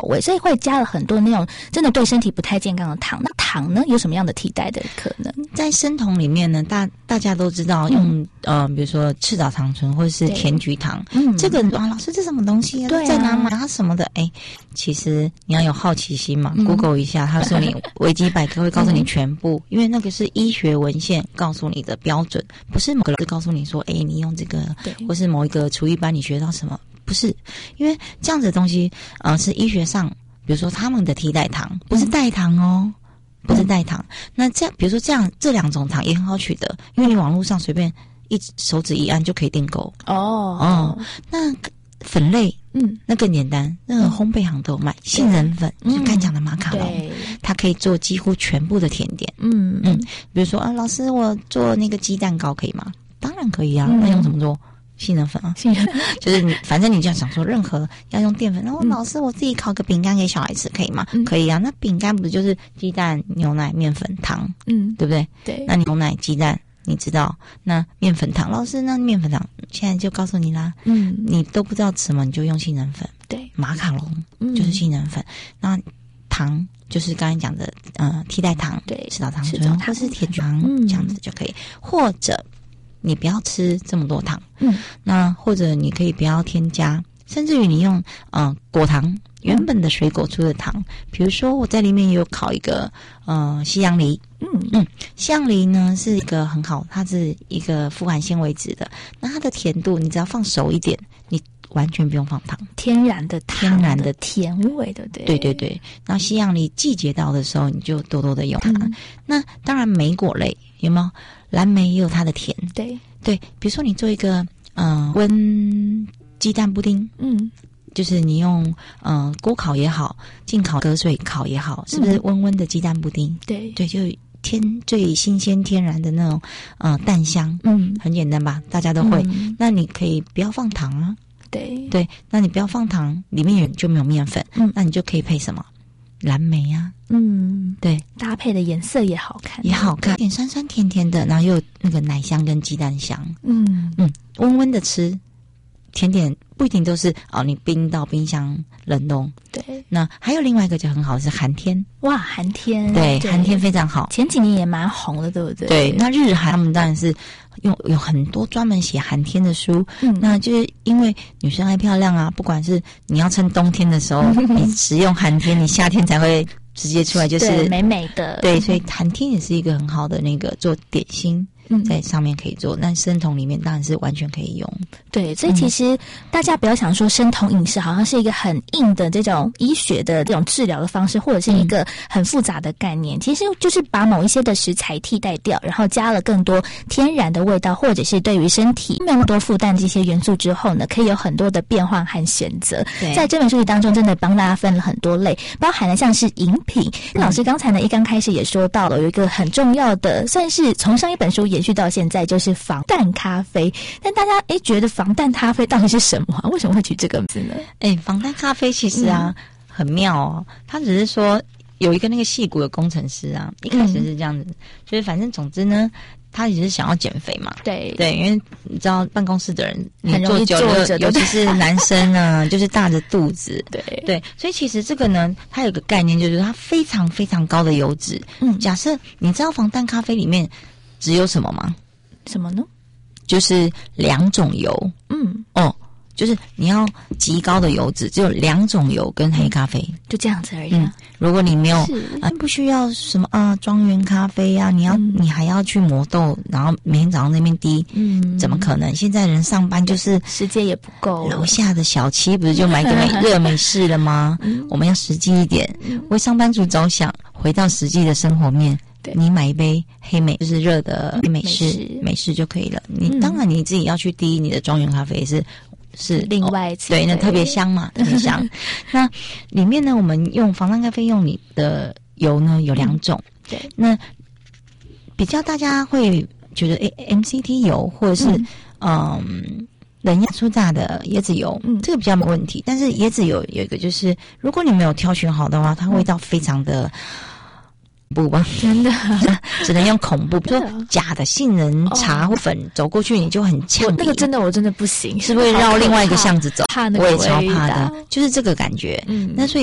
会加了很多那种真的对身体不太健康的糖。那糖呢，有什么样的替代的可能？ 在生酮里面呢，大大家都知道用、嗯、呃，比如说赤藻糖醇或者是甜菊糖，嗯，这个啊，老师这什么东西啊？ 对啊， 在哪买啊什么的？哎，其实你要有好奇心嘛、嗯、，Google 一下，它说你维基百科会告诉你全部，嗯、因为那个是医学文献告诉你的标准，不是某个老师告诉你说，哎，你用这个，或是某一个厨艺班你学到什么，不是，因为这样子的东西，呃，是医学上，比如说他们的替代糖，不是代糖哦。嗯不是代糖，那这样，比如说这样，这两种糖也很好取得，因为你网络上随便一手指一按就可以订购。 哦哦，那粉类，嗯，那更简单，那个烘焙行都有卖，杏仁粉，就是刚讲的马卡龙，它可以做几乎全部的甜点。嗯嗯，比如说啊，老师，我做那个鸡蛋糕可以吗？当然可以啊，嗯、那用怎么做？杏仁粉啊，杏仁就是你，反正你就要想说，任何要用淀粉。然后、嗯、老师，我自己烤个饼干给小孩吃，可以吗？嗯、可以啊。那饼干不就是鸡蛋、牛奶、面粉、糖，嗯，对不对？对。那牛奶、鸡蛋，你知道？那面粉糖，老师，那面粉糖现在就告诉你啦。嗯，你都不知道什么，你就用杏仁粉。对，马卡龙就是杏仁粉。嗯、那糖就是刚才讲的，呃，替代糖，对，赤藻糖醇或是甜糖、嗯，这样子就可以，或者。你不要吃这么多糖，嗯，那或者你可以不要添加，甚至于你用呃果糖原本的水果出的糖，比如说我在里面有烤一个呃西洋梨，嗯嗯，西洋梨呢是一个很好，它是一个富含纤维质的，那它的甜度你只要放熟一点，你完全不用放糖， 天然的糖天然的甜味的，对对对对。然后西洋梨季节到的时候，你就多多的用它。嗯、那当然莓果类有没有？蓝莓也有它的甜，对对。比如说你做一个嗯、呃、温鸡蛋布丁，嗯，就是你用嗯、呃、锅烤也好，进烤隔水烤也好，是不是温温的鸡蛋布丁？嗯、对对，就天最新鲜天然的那种呃蛋香，嗯，很简单吧？大家都会。嗯、那你可以不要放糖啊。对对，那你不要放糖，里面也就没有面粉，嗯，那你就可以配什么？蓝莓啊，嗯，对， 搭配的颜色也好看， 也好看，点酸酸甜甜的，然后又有那个奶香跟鸡蛋香，嗯嗯，温温的吃，甜点不一定都是哦，你冰到冰箱冷冻，对，那还有另外一个就很好是寒天， 哇，寒天， 对，寒天非常好， 前几年也蛮红的，对不对？ 对，那日韩他们当然是。用有很多专门写寒天的书，嗯，那就是因为女生爱漂亮啊，不管是你要趁冬天的时候，你食用寒天，你夏天才会直接出来，就是美美的。 对，所以寒天也是一个很好的那个做点心。在上面可以做，那生酮里面当然是完全可以用。 对，所以其实大家不要想说生酮饮食好像是一个很硬的这种医学的这种治疗的方式，或者是一个很复杂的概念，其实就是把某一些的食材替代掉，然后加了更多天然的味道，或者是对于身体没有那么多负担这些元素之后呢，可以有很多的变换和选择。在这本书里当中真的帮大家分了很多类，包含了像是饮品。嗯、老师刚才呢一刚开始也说到了有一个很重要的，算是从上一本书延续到现在，就是防弹咖啡。但大家诶觉得防弹咖啡到底是什么啊？为什么会取这个名字呢？ 诶防弹咖啡其实啊、嗯、很妙哦，它只是说有一个那个矽谷的工程师啊，一开始是这样子，所以反正总之呢他也是想要减肥嘛，对对，因为你知道办公室的人你坐久了，尤其是男生啊，就是大着肚子，对对，所以其实这个呢，它有个概念，就是它非常非常高的油脂。嗯，假设你知道防弹咖啡里面只有什么吗？ 什么呢？ 就是两种油。嗯，哦。就是你要极高的油脂，只有两种油跟黑咖啡，嗯、 就这样子而已、啊嗯。 如果你没有啊，不需要什么啊庄园咖啡啊，你要、嗯、你还要去磨豆，然后每天早上那边滴，嗯，怎么可能？现在人上班就是时间也不够， 楼下的小七不是就买个美热美式了吗？嗯、我们要实际一点，为上班族着想，回到实际的生活面。你买一杯黑美，就是热的美式美式就可以了。你、嗯、当然你自己要去滴你的庄园咖啡是。是另外一次、 哦、对，那特别香嘛，特别香。那里面呢，我们用防弹咖啡用你的油呢有两种，嗯、对，那比较大家会觉得，诶 M C T 油或者是嗯冷压初榨的椰子油，嗯，这个比较没问题。但是椰子油有一个就是，如果你没有挑选好的话，它味道非常的。不吧， 真的只能用恐怖，比如说假的杏仁茶或粉，走过去你就很呛。 那个真的我真的不行， 是不是绕另外一个巷子走？ 怕那个我也超怕的，就是这个感觉。嗯，那所以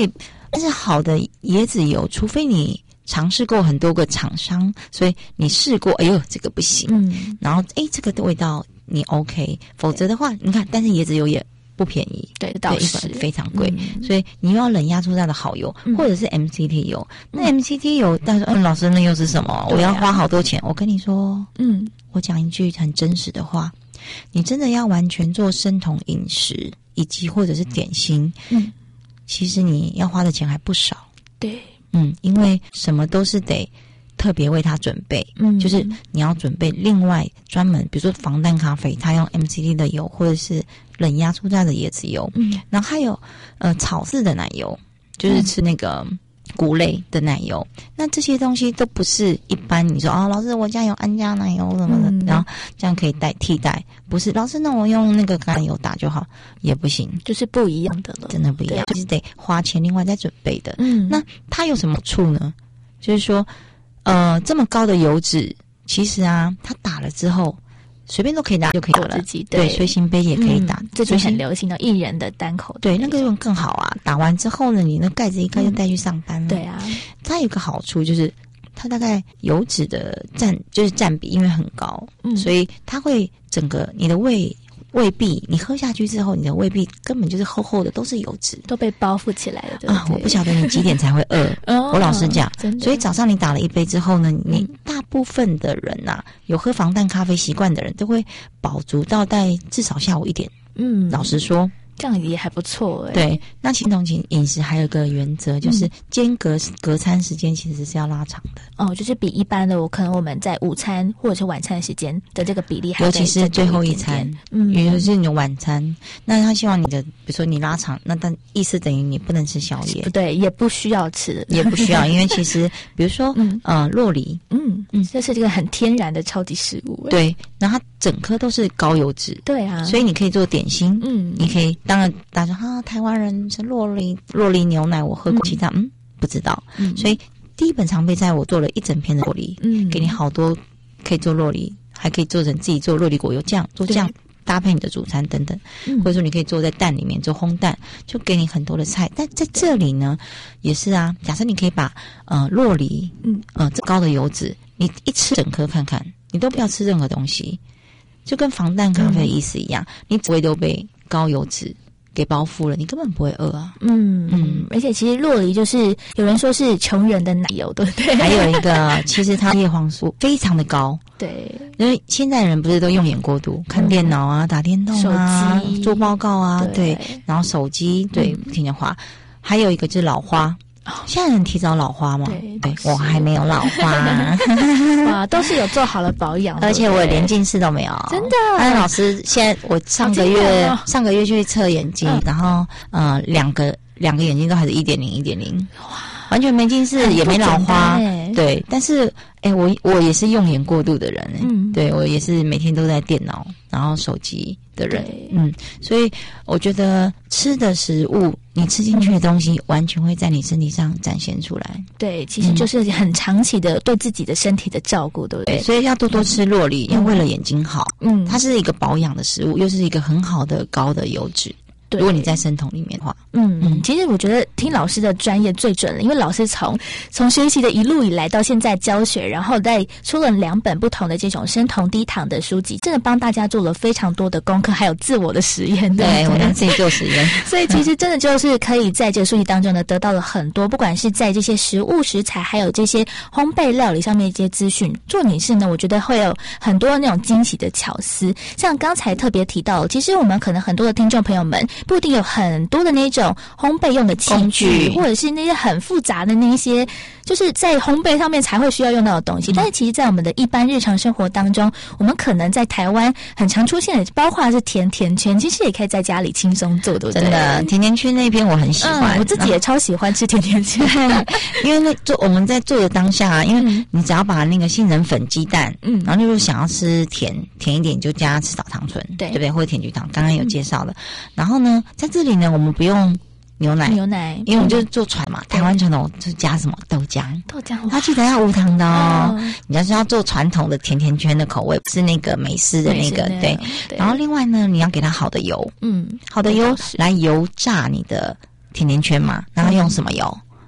但是好的椰子油，除非你尝试过很多个厂商，所以你试过，哎呦这个不行，嗯，然后哎这个的味道你 OK， 否则的话，你看，但是椰子油也不便宜， 对，倒是非常贵，嗯、所以你又要冷压出它的好油，嗯、或者是 M C T 油。那 M C T 油，但是嗯，老师那又是什么？我要花好多钱。我跟你说，嗯，我讲一句很真实的话，你真的要完全做生酮饮食，以及或者是点心，嗯，其实你要花的钱还不少。 对， 嗯，因为什么都是得特别为它准备，嗯，就是你要准备另外专门，比如说防弹咖啡，它用 M C T 的油，或者是冷压出来的椰子油，嗯，然后还有呃草饲的奶油，就是吃那个谷类的奶油，嗯、那这些东西都不是一般你说哦，老师我家有安佳奶油什么的，嗯、然后这样可以代替代，不是老师那我用那个橄榄油打就好，也不行， 就是不一样的了， 真的不一样，就是得花钱另外再准备的。嗯，那它有什么处呢？就是说。呃，这么高的油脂，其实啊，它打了之后，随便都可以打就可以打了，对，对随行杯也可以打， 嗯、这就很流行的艺人的单口， 对，那个用更好啊。打完之后呢，你那盖子一盖就带去上班了。 嗯、对啊， 它有个好处就是，它大概油脂的占就是占比因为很高，嗯，所以它会整个你的胃。胃壁，你喝下去之后，你的胃壁根本就是厚厚的，都是油脂， 都被包覆起来了，对不对？ 啊，我不晓得你几点才会饿。哦、我老实讲，所以早上你打了一杯之后呢，你大部分的人呐、啊，有喝防弹咖啡习惯的人都会饱足到在至少下午一点。嗯，老实说。 这样也还不错哎。 对，那生酮饮食还有个原则，就是间隔隔餐时间其实是要拉长的。 哦，就是比一般的，我可能我们在午餐或者是晚餐时间的这个比例还要再， 尤其是最后一餐，嗯，尤其是你的晚餐，那他希望你的，比如说你拉长，那但意思等于你不能吃宵夜， 不对，也不需要吃， 也不需要，因为其实比如说，嗯呃，酪梨， 嗯嗯，这是这个很天然的超级食物， 对，然后它整颗都是高油脂， 对啊， 所以你可以做点心，嗯，你可以。当然，大家说啊，台湾人吃酪梨酪梨牛奶，我喝过，其他嗯不知道。嗯，所以第一本常备菜我做了一整片的酪梨，嗯，给你好多可以做酪梨，还可以做成自己做酪梨果油酱，做酱搭配你的主餐等等，嗯、或者说你可以做在蛋里面做烘蛋，就给你很多的菜。但在这里呢，也是啊，假设你可以把呃酪梨，嗯呃这高的油脂，你一吃整颗看看，你都不要吃任何东西。就跟防弹咖啡意思一样，嗯、你胃都被高油脂给包覆了，你根本不会饿啊。 嗯嗯，而且其实酪梨就是有人说是穷人的奶油，对不对？ 还有一个，其实它叶黄素非常的高。 对， 因为现在人不是都用眼过度，看电脑啊、打电动啊、手机做报告啊，对，对然后手机对不停的滑，还有一个就是老花。现在人提早老花吗？ 对， 对我还没有老花。 哇，都是有做好了保养， 而且我连近视都没有， 真的。 安老师，现在我上个月、哦、上个月去测眼睛，嗯、然后呃两个两个眼睛都还是一点零一点零，哇，完全没近视也没老花，对。但是哎、欸，我我也是用眼过度的人、欸，嗯，对我也是每天都在电脑然后手机的人，嗯，所以我觉得吃的食物。你吃进去的东西完全会在你身体上展现出来。 对，其实就是很长期的对自己的身体的照顾，对不对？ 对，所以要多多吃酪梨，嗯、要为了眼睛好。嗯，它是一个保养的食物，又是一个很好的高的油脂。如果你在生酮里面的话， 嗯嗯，其实我觉得听老师的专业最准了，因为老师从从学习的一路以来到现在教学，然后再出了两本不同的这种生酮低糖的书籍，真的帮大家做了非常多的功课，还有自我的实验。对， 对我们自己做实验， 所以其实真的就是可以在这个书籍当中呢，得到了很多，不管是在这些食物食材，还有这些烘焙料理上面一些资讯。做女士呢，我觉得会有很多那种惊喜的巧思，像刚才特别提到，其实我们可能很多的听众朋友们。不一定有很多的那种烘焙用的器具，或者是那些很复杂的那些，就是在烘焙上面才会需要用到的东西。嗯、但是其实，在我们的一般日常生活当中，我们可能在台湾很常出现的，包括是甜甜圈，其实也可以在家里轻松做，对不对？ 真的，甜甜圈那边我很喜欢， 嗯、我自己也超喜欢吃甜甜圈， 因为那做我们在做的当下，因为你只要把那个杏仁粉、鸡蛋，嗯，然后如果想要吃甜甜一点，就加赤藻糖醇，对，对不对？或者甜菊糖，刚刚有介绍的。嗯、然后呢，在这里呢，我们不用牛奶， 牛奶， 因为我们就是做传嘛。台湾传统就是加什么豆浆， 豆浆， 它记得要无糖的哦。嗯、你要是要做传统的甜甜圈的口味，不是那个美式的那个，对。对然后另外呢，你要给它好的油，嗯，好的油来油炸你的甜甜圈嘛。然后用什么油？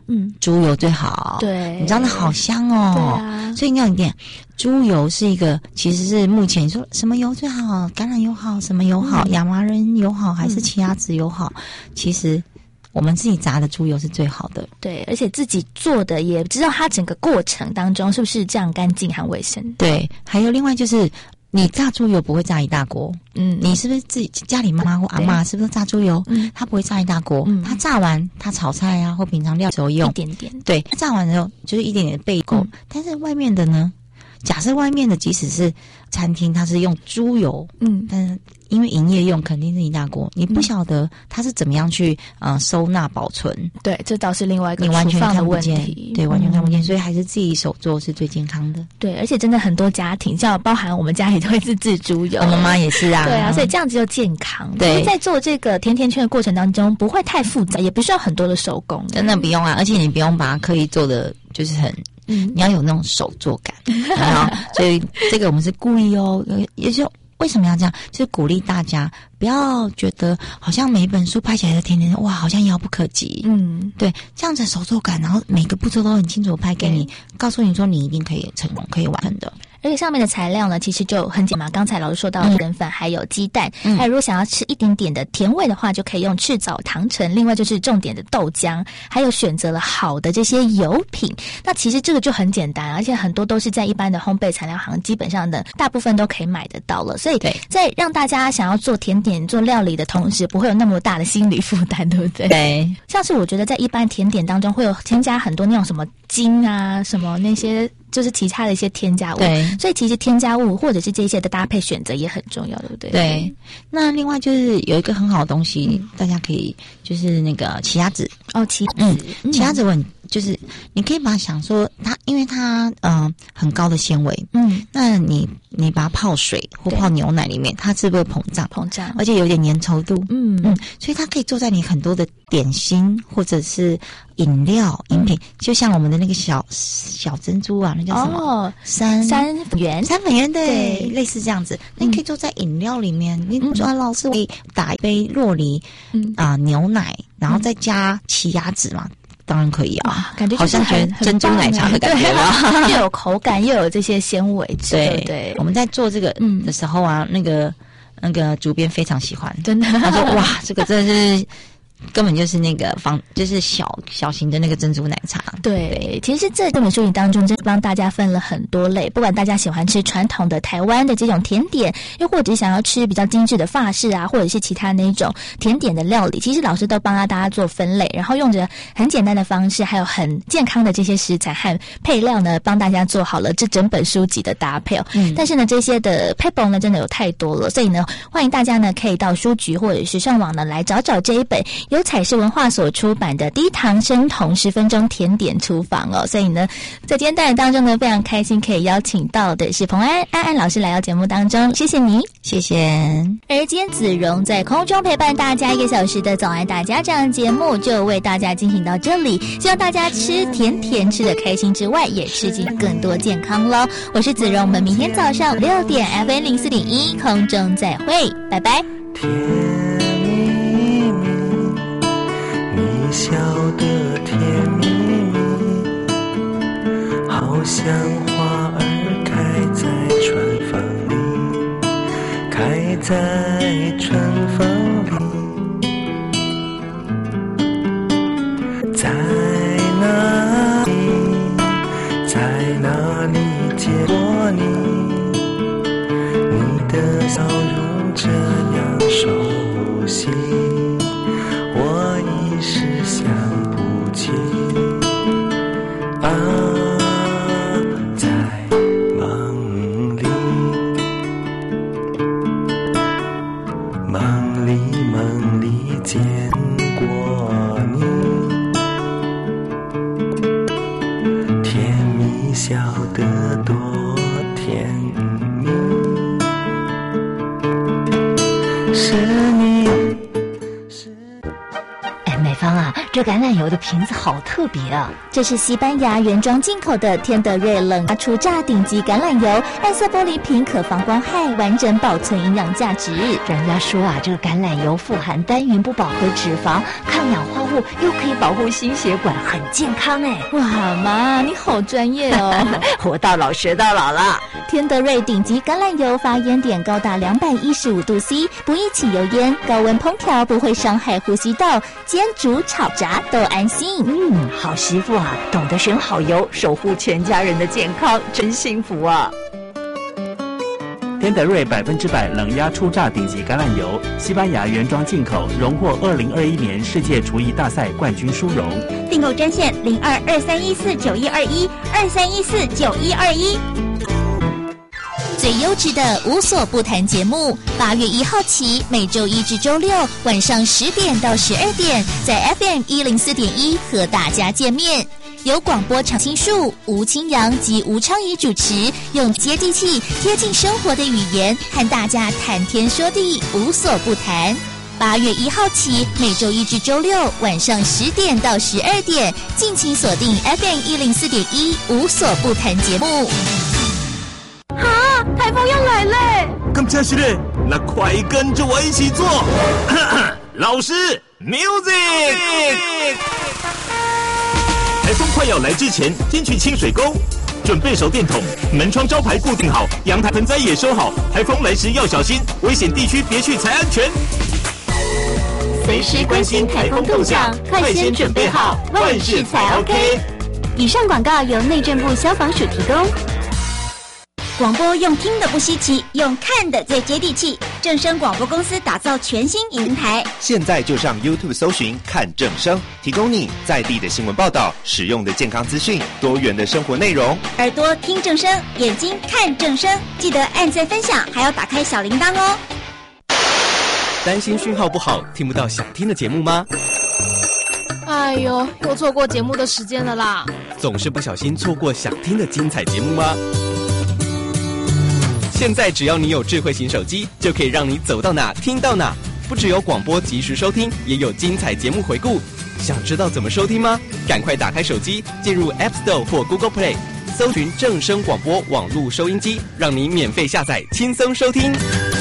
嗯， 猪油最好。 对， 你知道那好香哦。 对啊， 所以你要一点，猪油是一个，其实是目前你说什么油最好，橄榄油好，什么油好，亚麻仁油好，还是奇亚籽油好？其实我们自己炸的猪油是最好的。 对，而且自己做的也知道它整个过程当中是不是这样干净和卫生。 对，还有另外就是。你炸猪油不会炸一大锅，嗯，你是不是自己家里妈妈或阿嬷是不是炸猪油？嗯，它不会炸一大锅，嗯，它炸完它炒菜啊或平常料时候用一点点， 对，炸完之后就是一点点备够，嗯，但是外面的呢？假设外面的即使是餐厅，它是用猪油，嗯，但是因为营业用肯定是一大锅，你不晓得它是怎么样去呃收纳保存。 对，这倒是另外一个你完全看不见，对，完全看不见， 嗯， 所以还是自己手做是最健康的。 对，而且真的很多家庭，像包含我们家里都会自制猪油， 我妈妈也是啊。 对啊，所以这样子就健康。 对， 在做这个甜甜圈的过程当中，不会太复杂，也不需要很多的手工， 真的不用啊，而且你不用把它刻意做的就是很。嗯，你要有那种手作感，然后所以这个我们是故意哦，也就为什么要这样？就是鼓励大家不要觉得好像每一本书拍起来的甜甜的哇，好像遥不可及。嗯，对，这样子手作感，然后每个步骤都很清楚拍给你，告诉你说你一定可以成功，可以完成的。 而且上面的材料呢，其实就很简单。刚才老师说到的人粉还有鸡蛋，嗯，还有如果想要吃一点点的甜味的话，就可以用赤藻糖醇。另外就是重点的豆浆，还有选择了好的这些油品。那其实这个就很简单，而且很多都是在一般的烘焙材料行基本上的大部分都可以买得到了。所以在让大家想要做甜点、做料理的同时，不会有那么大的心理负担，对不对？ 对。 像是我觉得在一般甜点当中会有添加很多那种什么精啊，什么那些。就是其他的一些添加物，对，所以其实添加物或者是这些的搭配选择也很重要，对不对？ 对。那另外就是有一个很好的东西，嗯，大家可以就是那个奇亚籽哦，奇亚籽，嗯，奇亚籽我很就是你可以把它想说它，因为它嗯、呃、很高的纤维，嗯，那你你把它泡水或泡牛奶里面，它是不是膨胀？ 膨胀， 而且有点粘稠度，嗯嗯，所以它可以做在你很多的点心或者是饮料饮品，嗯，就像我们的那个小小珍珠啊，那叫什么？哦， 三三粉圆， 三粉圆对，对，类似这样子。那你可以做在饮料里面，嗯，你主要老师可以打一杯酪梨，嗯啊、呃、牛奶，然后再加奇亚籽嘛。当然可以啊， 感觉好像觉得珍珠奶茶的感觉了， 又有口感，又有这些纤维质。对对，我们在做这个的时候啊，嗯、那个那个主编非常喜欢， 真的， 他说哇，这个真的是。根本就是那个方，就是小小型的那个珍珠奶茶。 对，其实这本书里当中，真的帮大家分了很多类，不管大家喜欢吃传统的台湾的这种甜点，又或者是想要吃比较精致的法式啊，或者是其他那种甜点的料理，其实老师都帮大家做分类，然后用着很简单的方式，还有很健康的这些食材和配料呢，帮大家做好了这整本书籍的搭配哦。嗯，但是呢，这些的配方呢，真的有太多了，所以呢，欢迎大家呢可以到书局或者是上网呢来找找这一本。由彩石文化所出版的低糖生酮十分钟甜点厨房哦，所以呢，在今天单元当中呢，非常开心可以邀请到的是彭安安安老师来到节目当中，谢谢你， 谢谢。 而今天子荣在空中陪伴大家一个小时的早安大家长节目就为大家进行到这里，希望大家吃甜甜吃得开心之外，也吃进更多健康咯。我是子荣，我们明天早上六点 F M 零四点一空中再会，拜拜。 笑得甜蜜蜜，好像花儿开在春风里，开在春风里，在哪里，在哪里见过你？你的笑容这样熟悉，我已是想不起啊，在梦里，梦里梦里见过你，甜蜜笑得多甜蜜，是你。 哎，美芳啊， 这橄榄油的瓶子好特别啊！ 这是西班牙原装进口的天德瑞冷压初榨顶级橄榄油，暗色玻璃瓶可防光害，完整保存营养价值。 专家说啊，这个橄榄油富含单元不饱和脂肪，抗氧化物，又可以保护心血管，很健康哎！ 哇妈，你好专业哦！ 活到老学到老了。 天德瑞顶级橄榄油发烟点高达两百一十五度 C， 不易起油烟，高温烹调不会伤害呼吸道，煎煮炒炸都安心。 嗯，好媳妇啊，懂得选好油，守护全家人的健康，真幸福啊！ 天德瑞百分之百冷压初榨顶级橄榄油，西班牙原装进口，荣获二零二一年世界厨艺大赛冠军殊荣。 订购专线零二二三一四九一二一二三一四九一二一。 最优质的无所不谈节目，八月一号起，每周一至周六晚上十点到十二点，在 F M 一零四点一和大家见面。由广播常青树、吴清扬及吴昌仪主持，用接地气、贴近生活的语言，和大家谈天说地，无所不谈。八月一号起，每周一至周六晚上十点到十二点，敬请锁定 F M 一零四点一无所不谈节目。 啊，台风要来嘞！ 咁真是嘞，那快跟着我一起做。老师 ，music。台风快要来之前，先去清水沟，准备手电筒，门窗招牌固定好，阳台盆栽也收好。台风来时要小心，危险地区别去才安全。 随时关心台风动向，快先准备好，万事才 OK。 以上广告由内政部消防署提供。广播用听的不稀奇，用看的最接地气。正声广播公司打造全新平台， 现在就上 YouTube 搜寻看正声，提供你在地的新闻报道、实用的健康资讯、多元的生活内容。 耳朵听正声，眼睛看正声，记得按赞分享，还要打开小铃铛哦。 担心讯号不好，听不到想听的节目吗？ 哎呦，又错过节目的时间了啦！ 总是不小心错过想听的精彩节目吗？现在只要你有智慧型手机，就可以让你走到哪听到哪。不只有广播及时收听，也有精彩节目回顾。想知道怎么收听吗？赶快打开手机，进入 App Store 或 Google Play， 搜寻正声广播网络收音机，让你免费下载，轻松收听。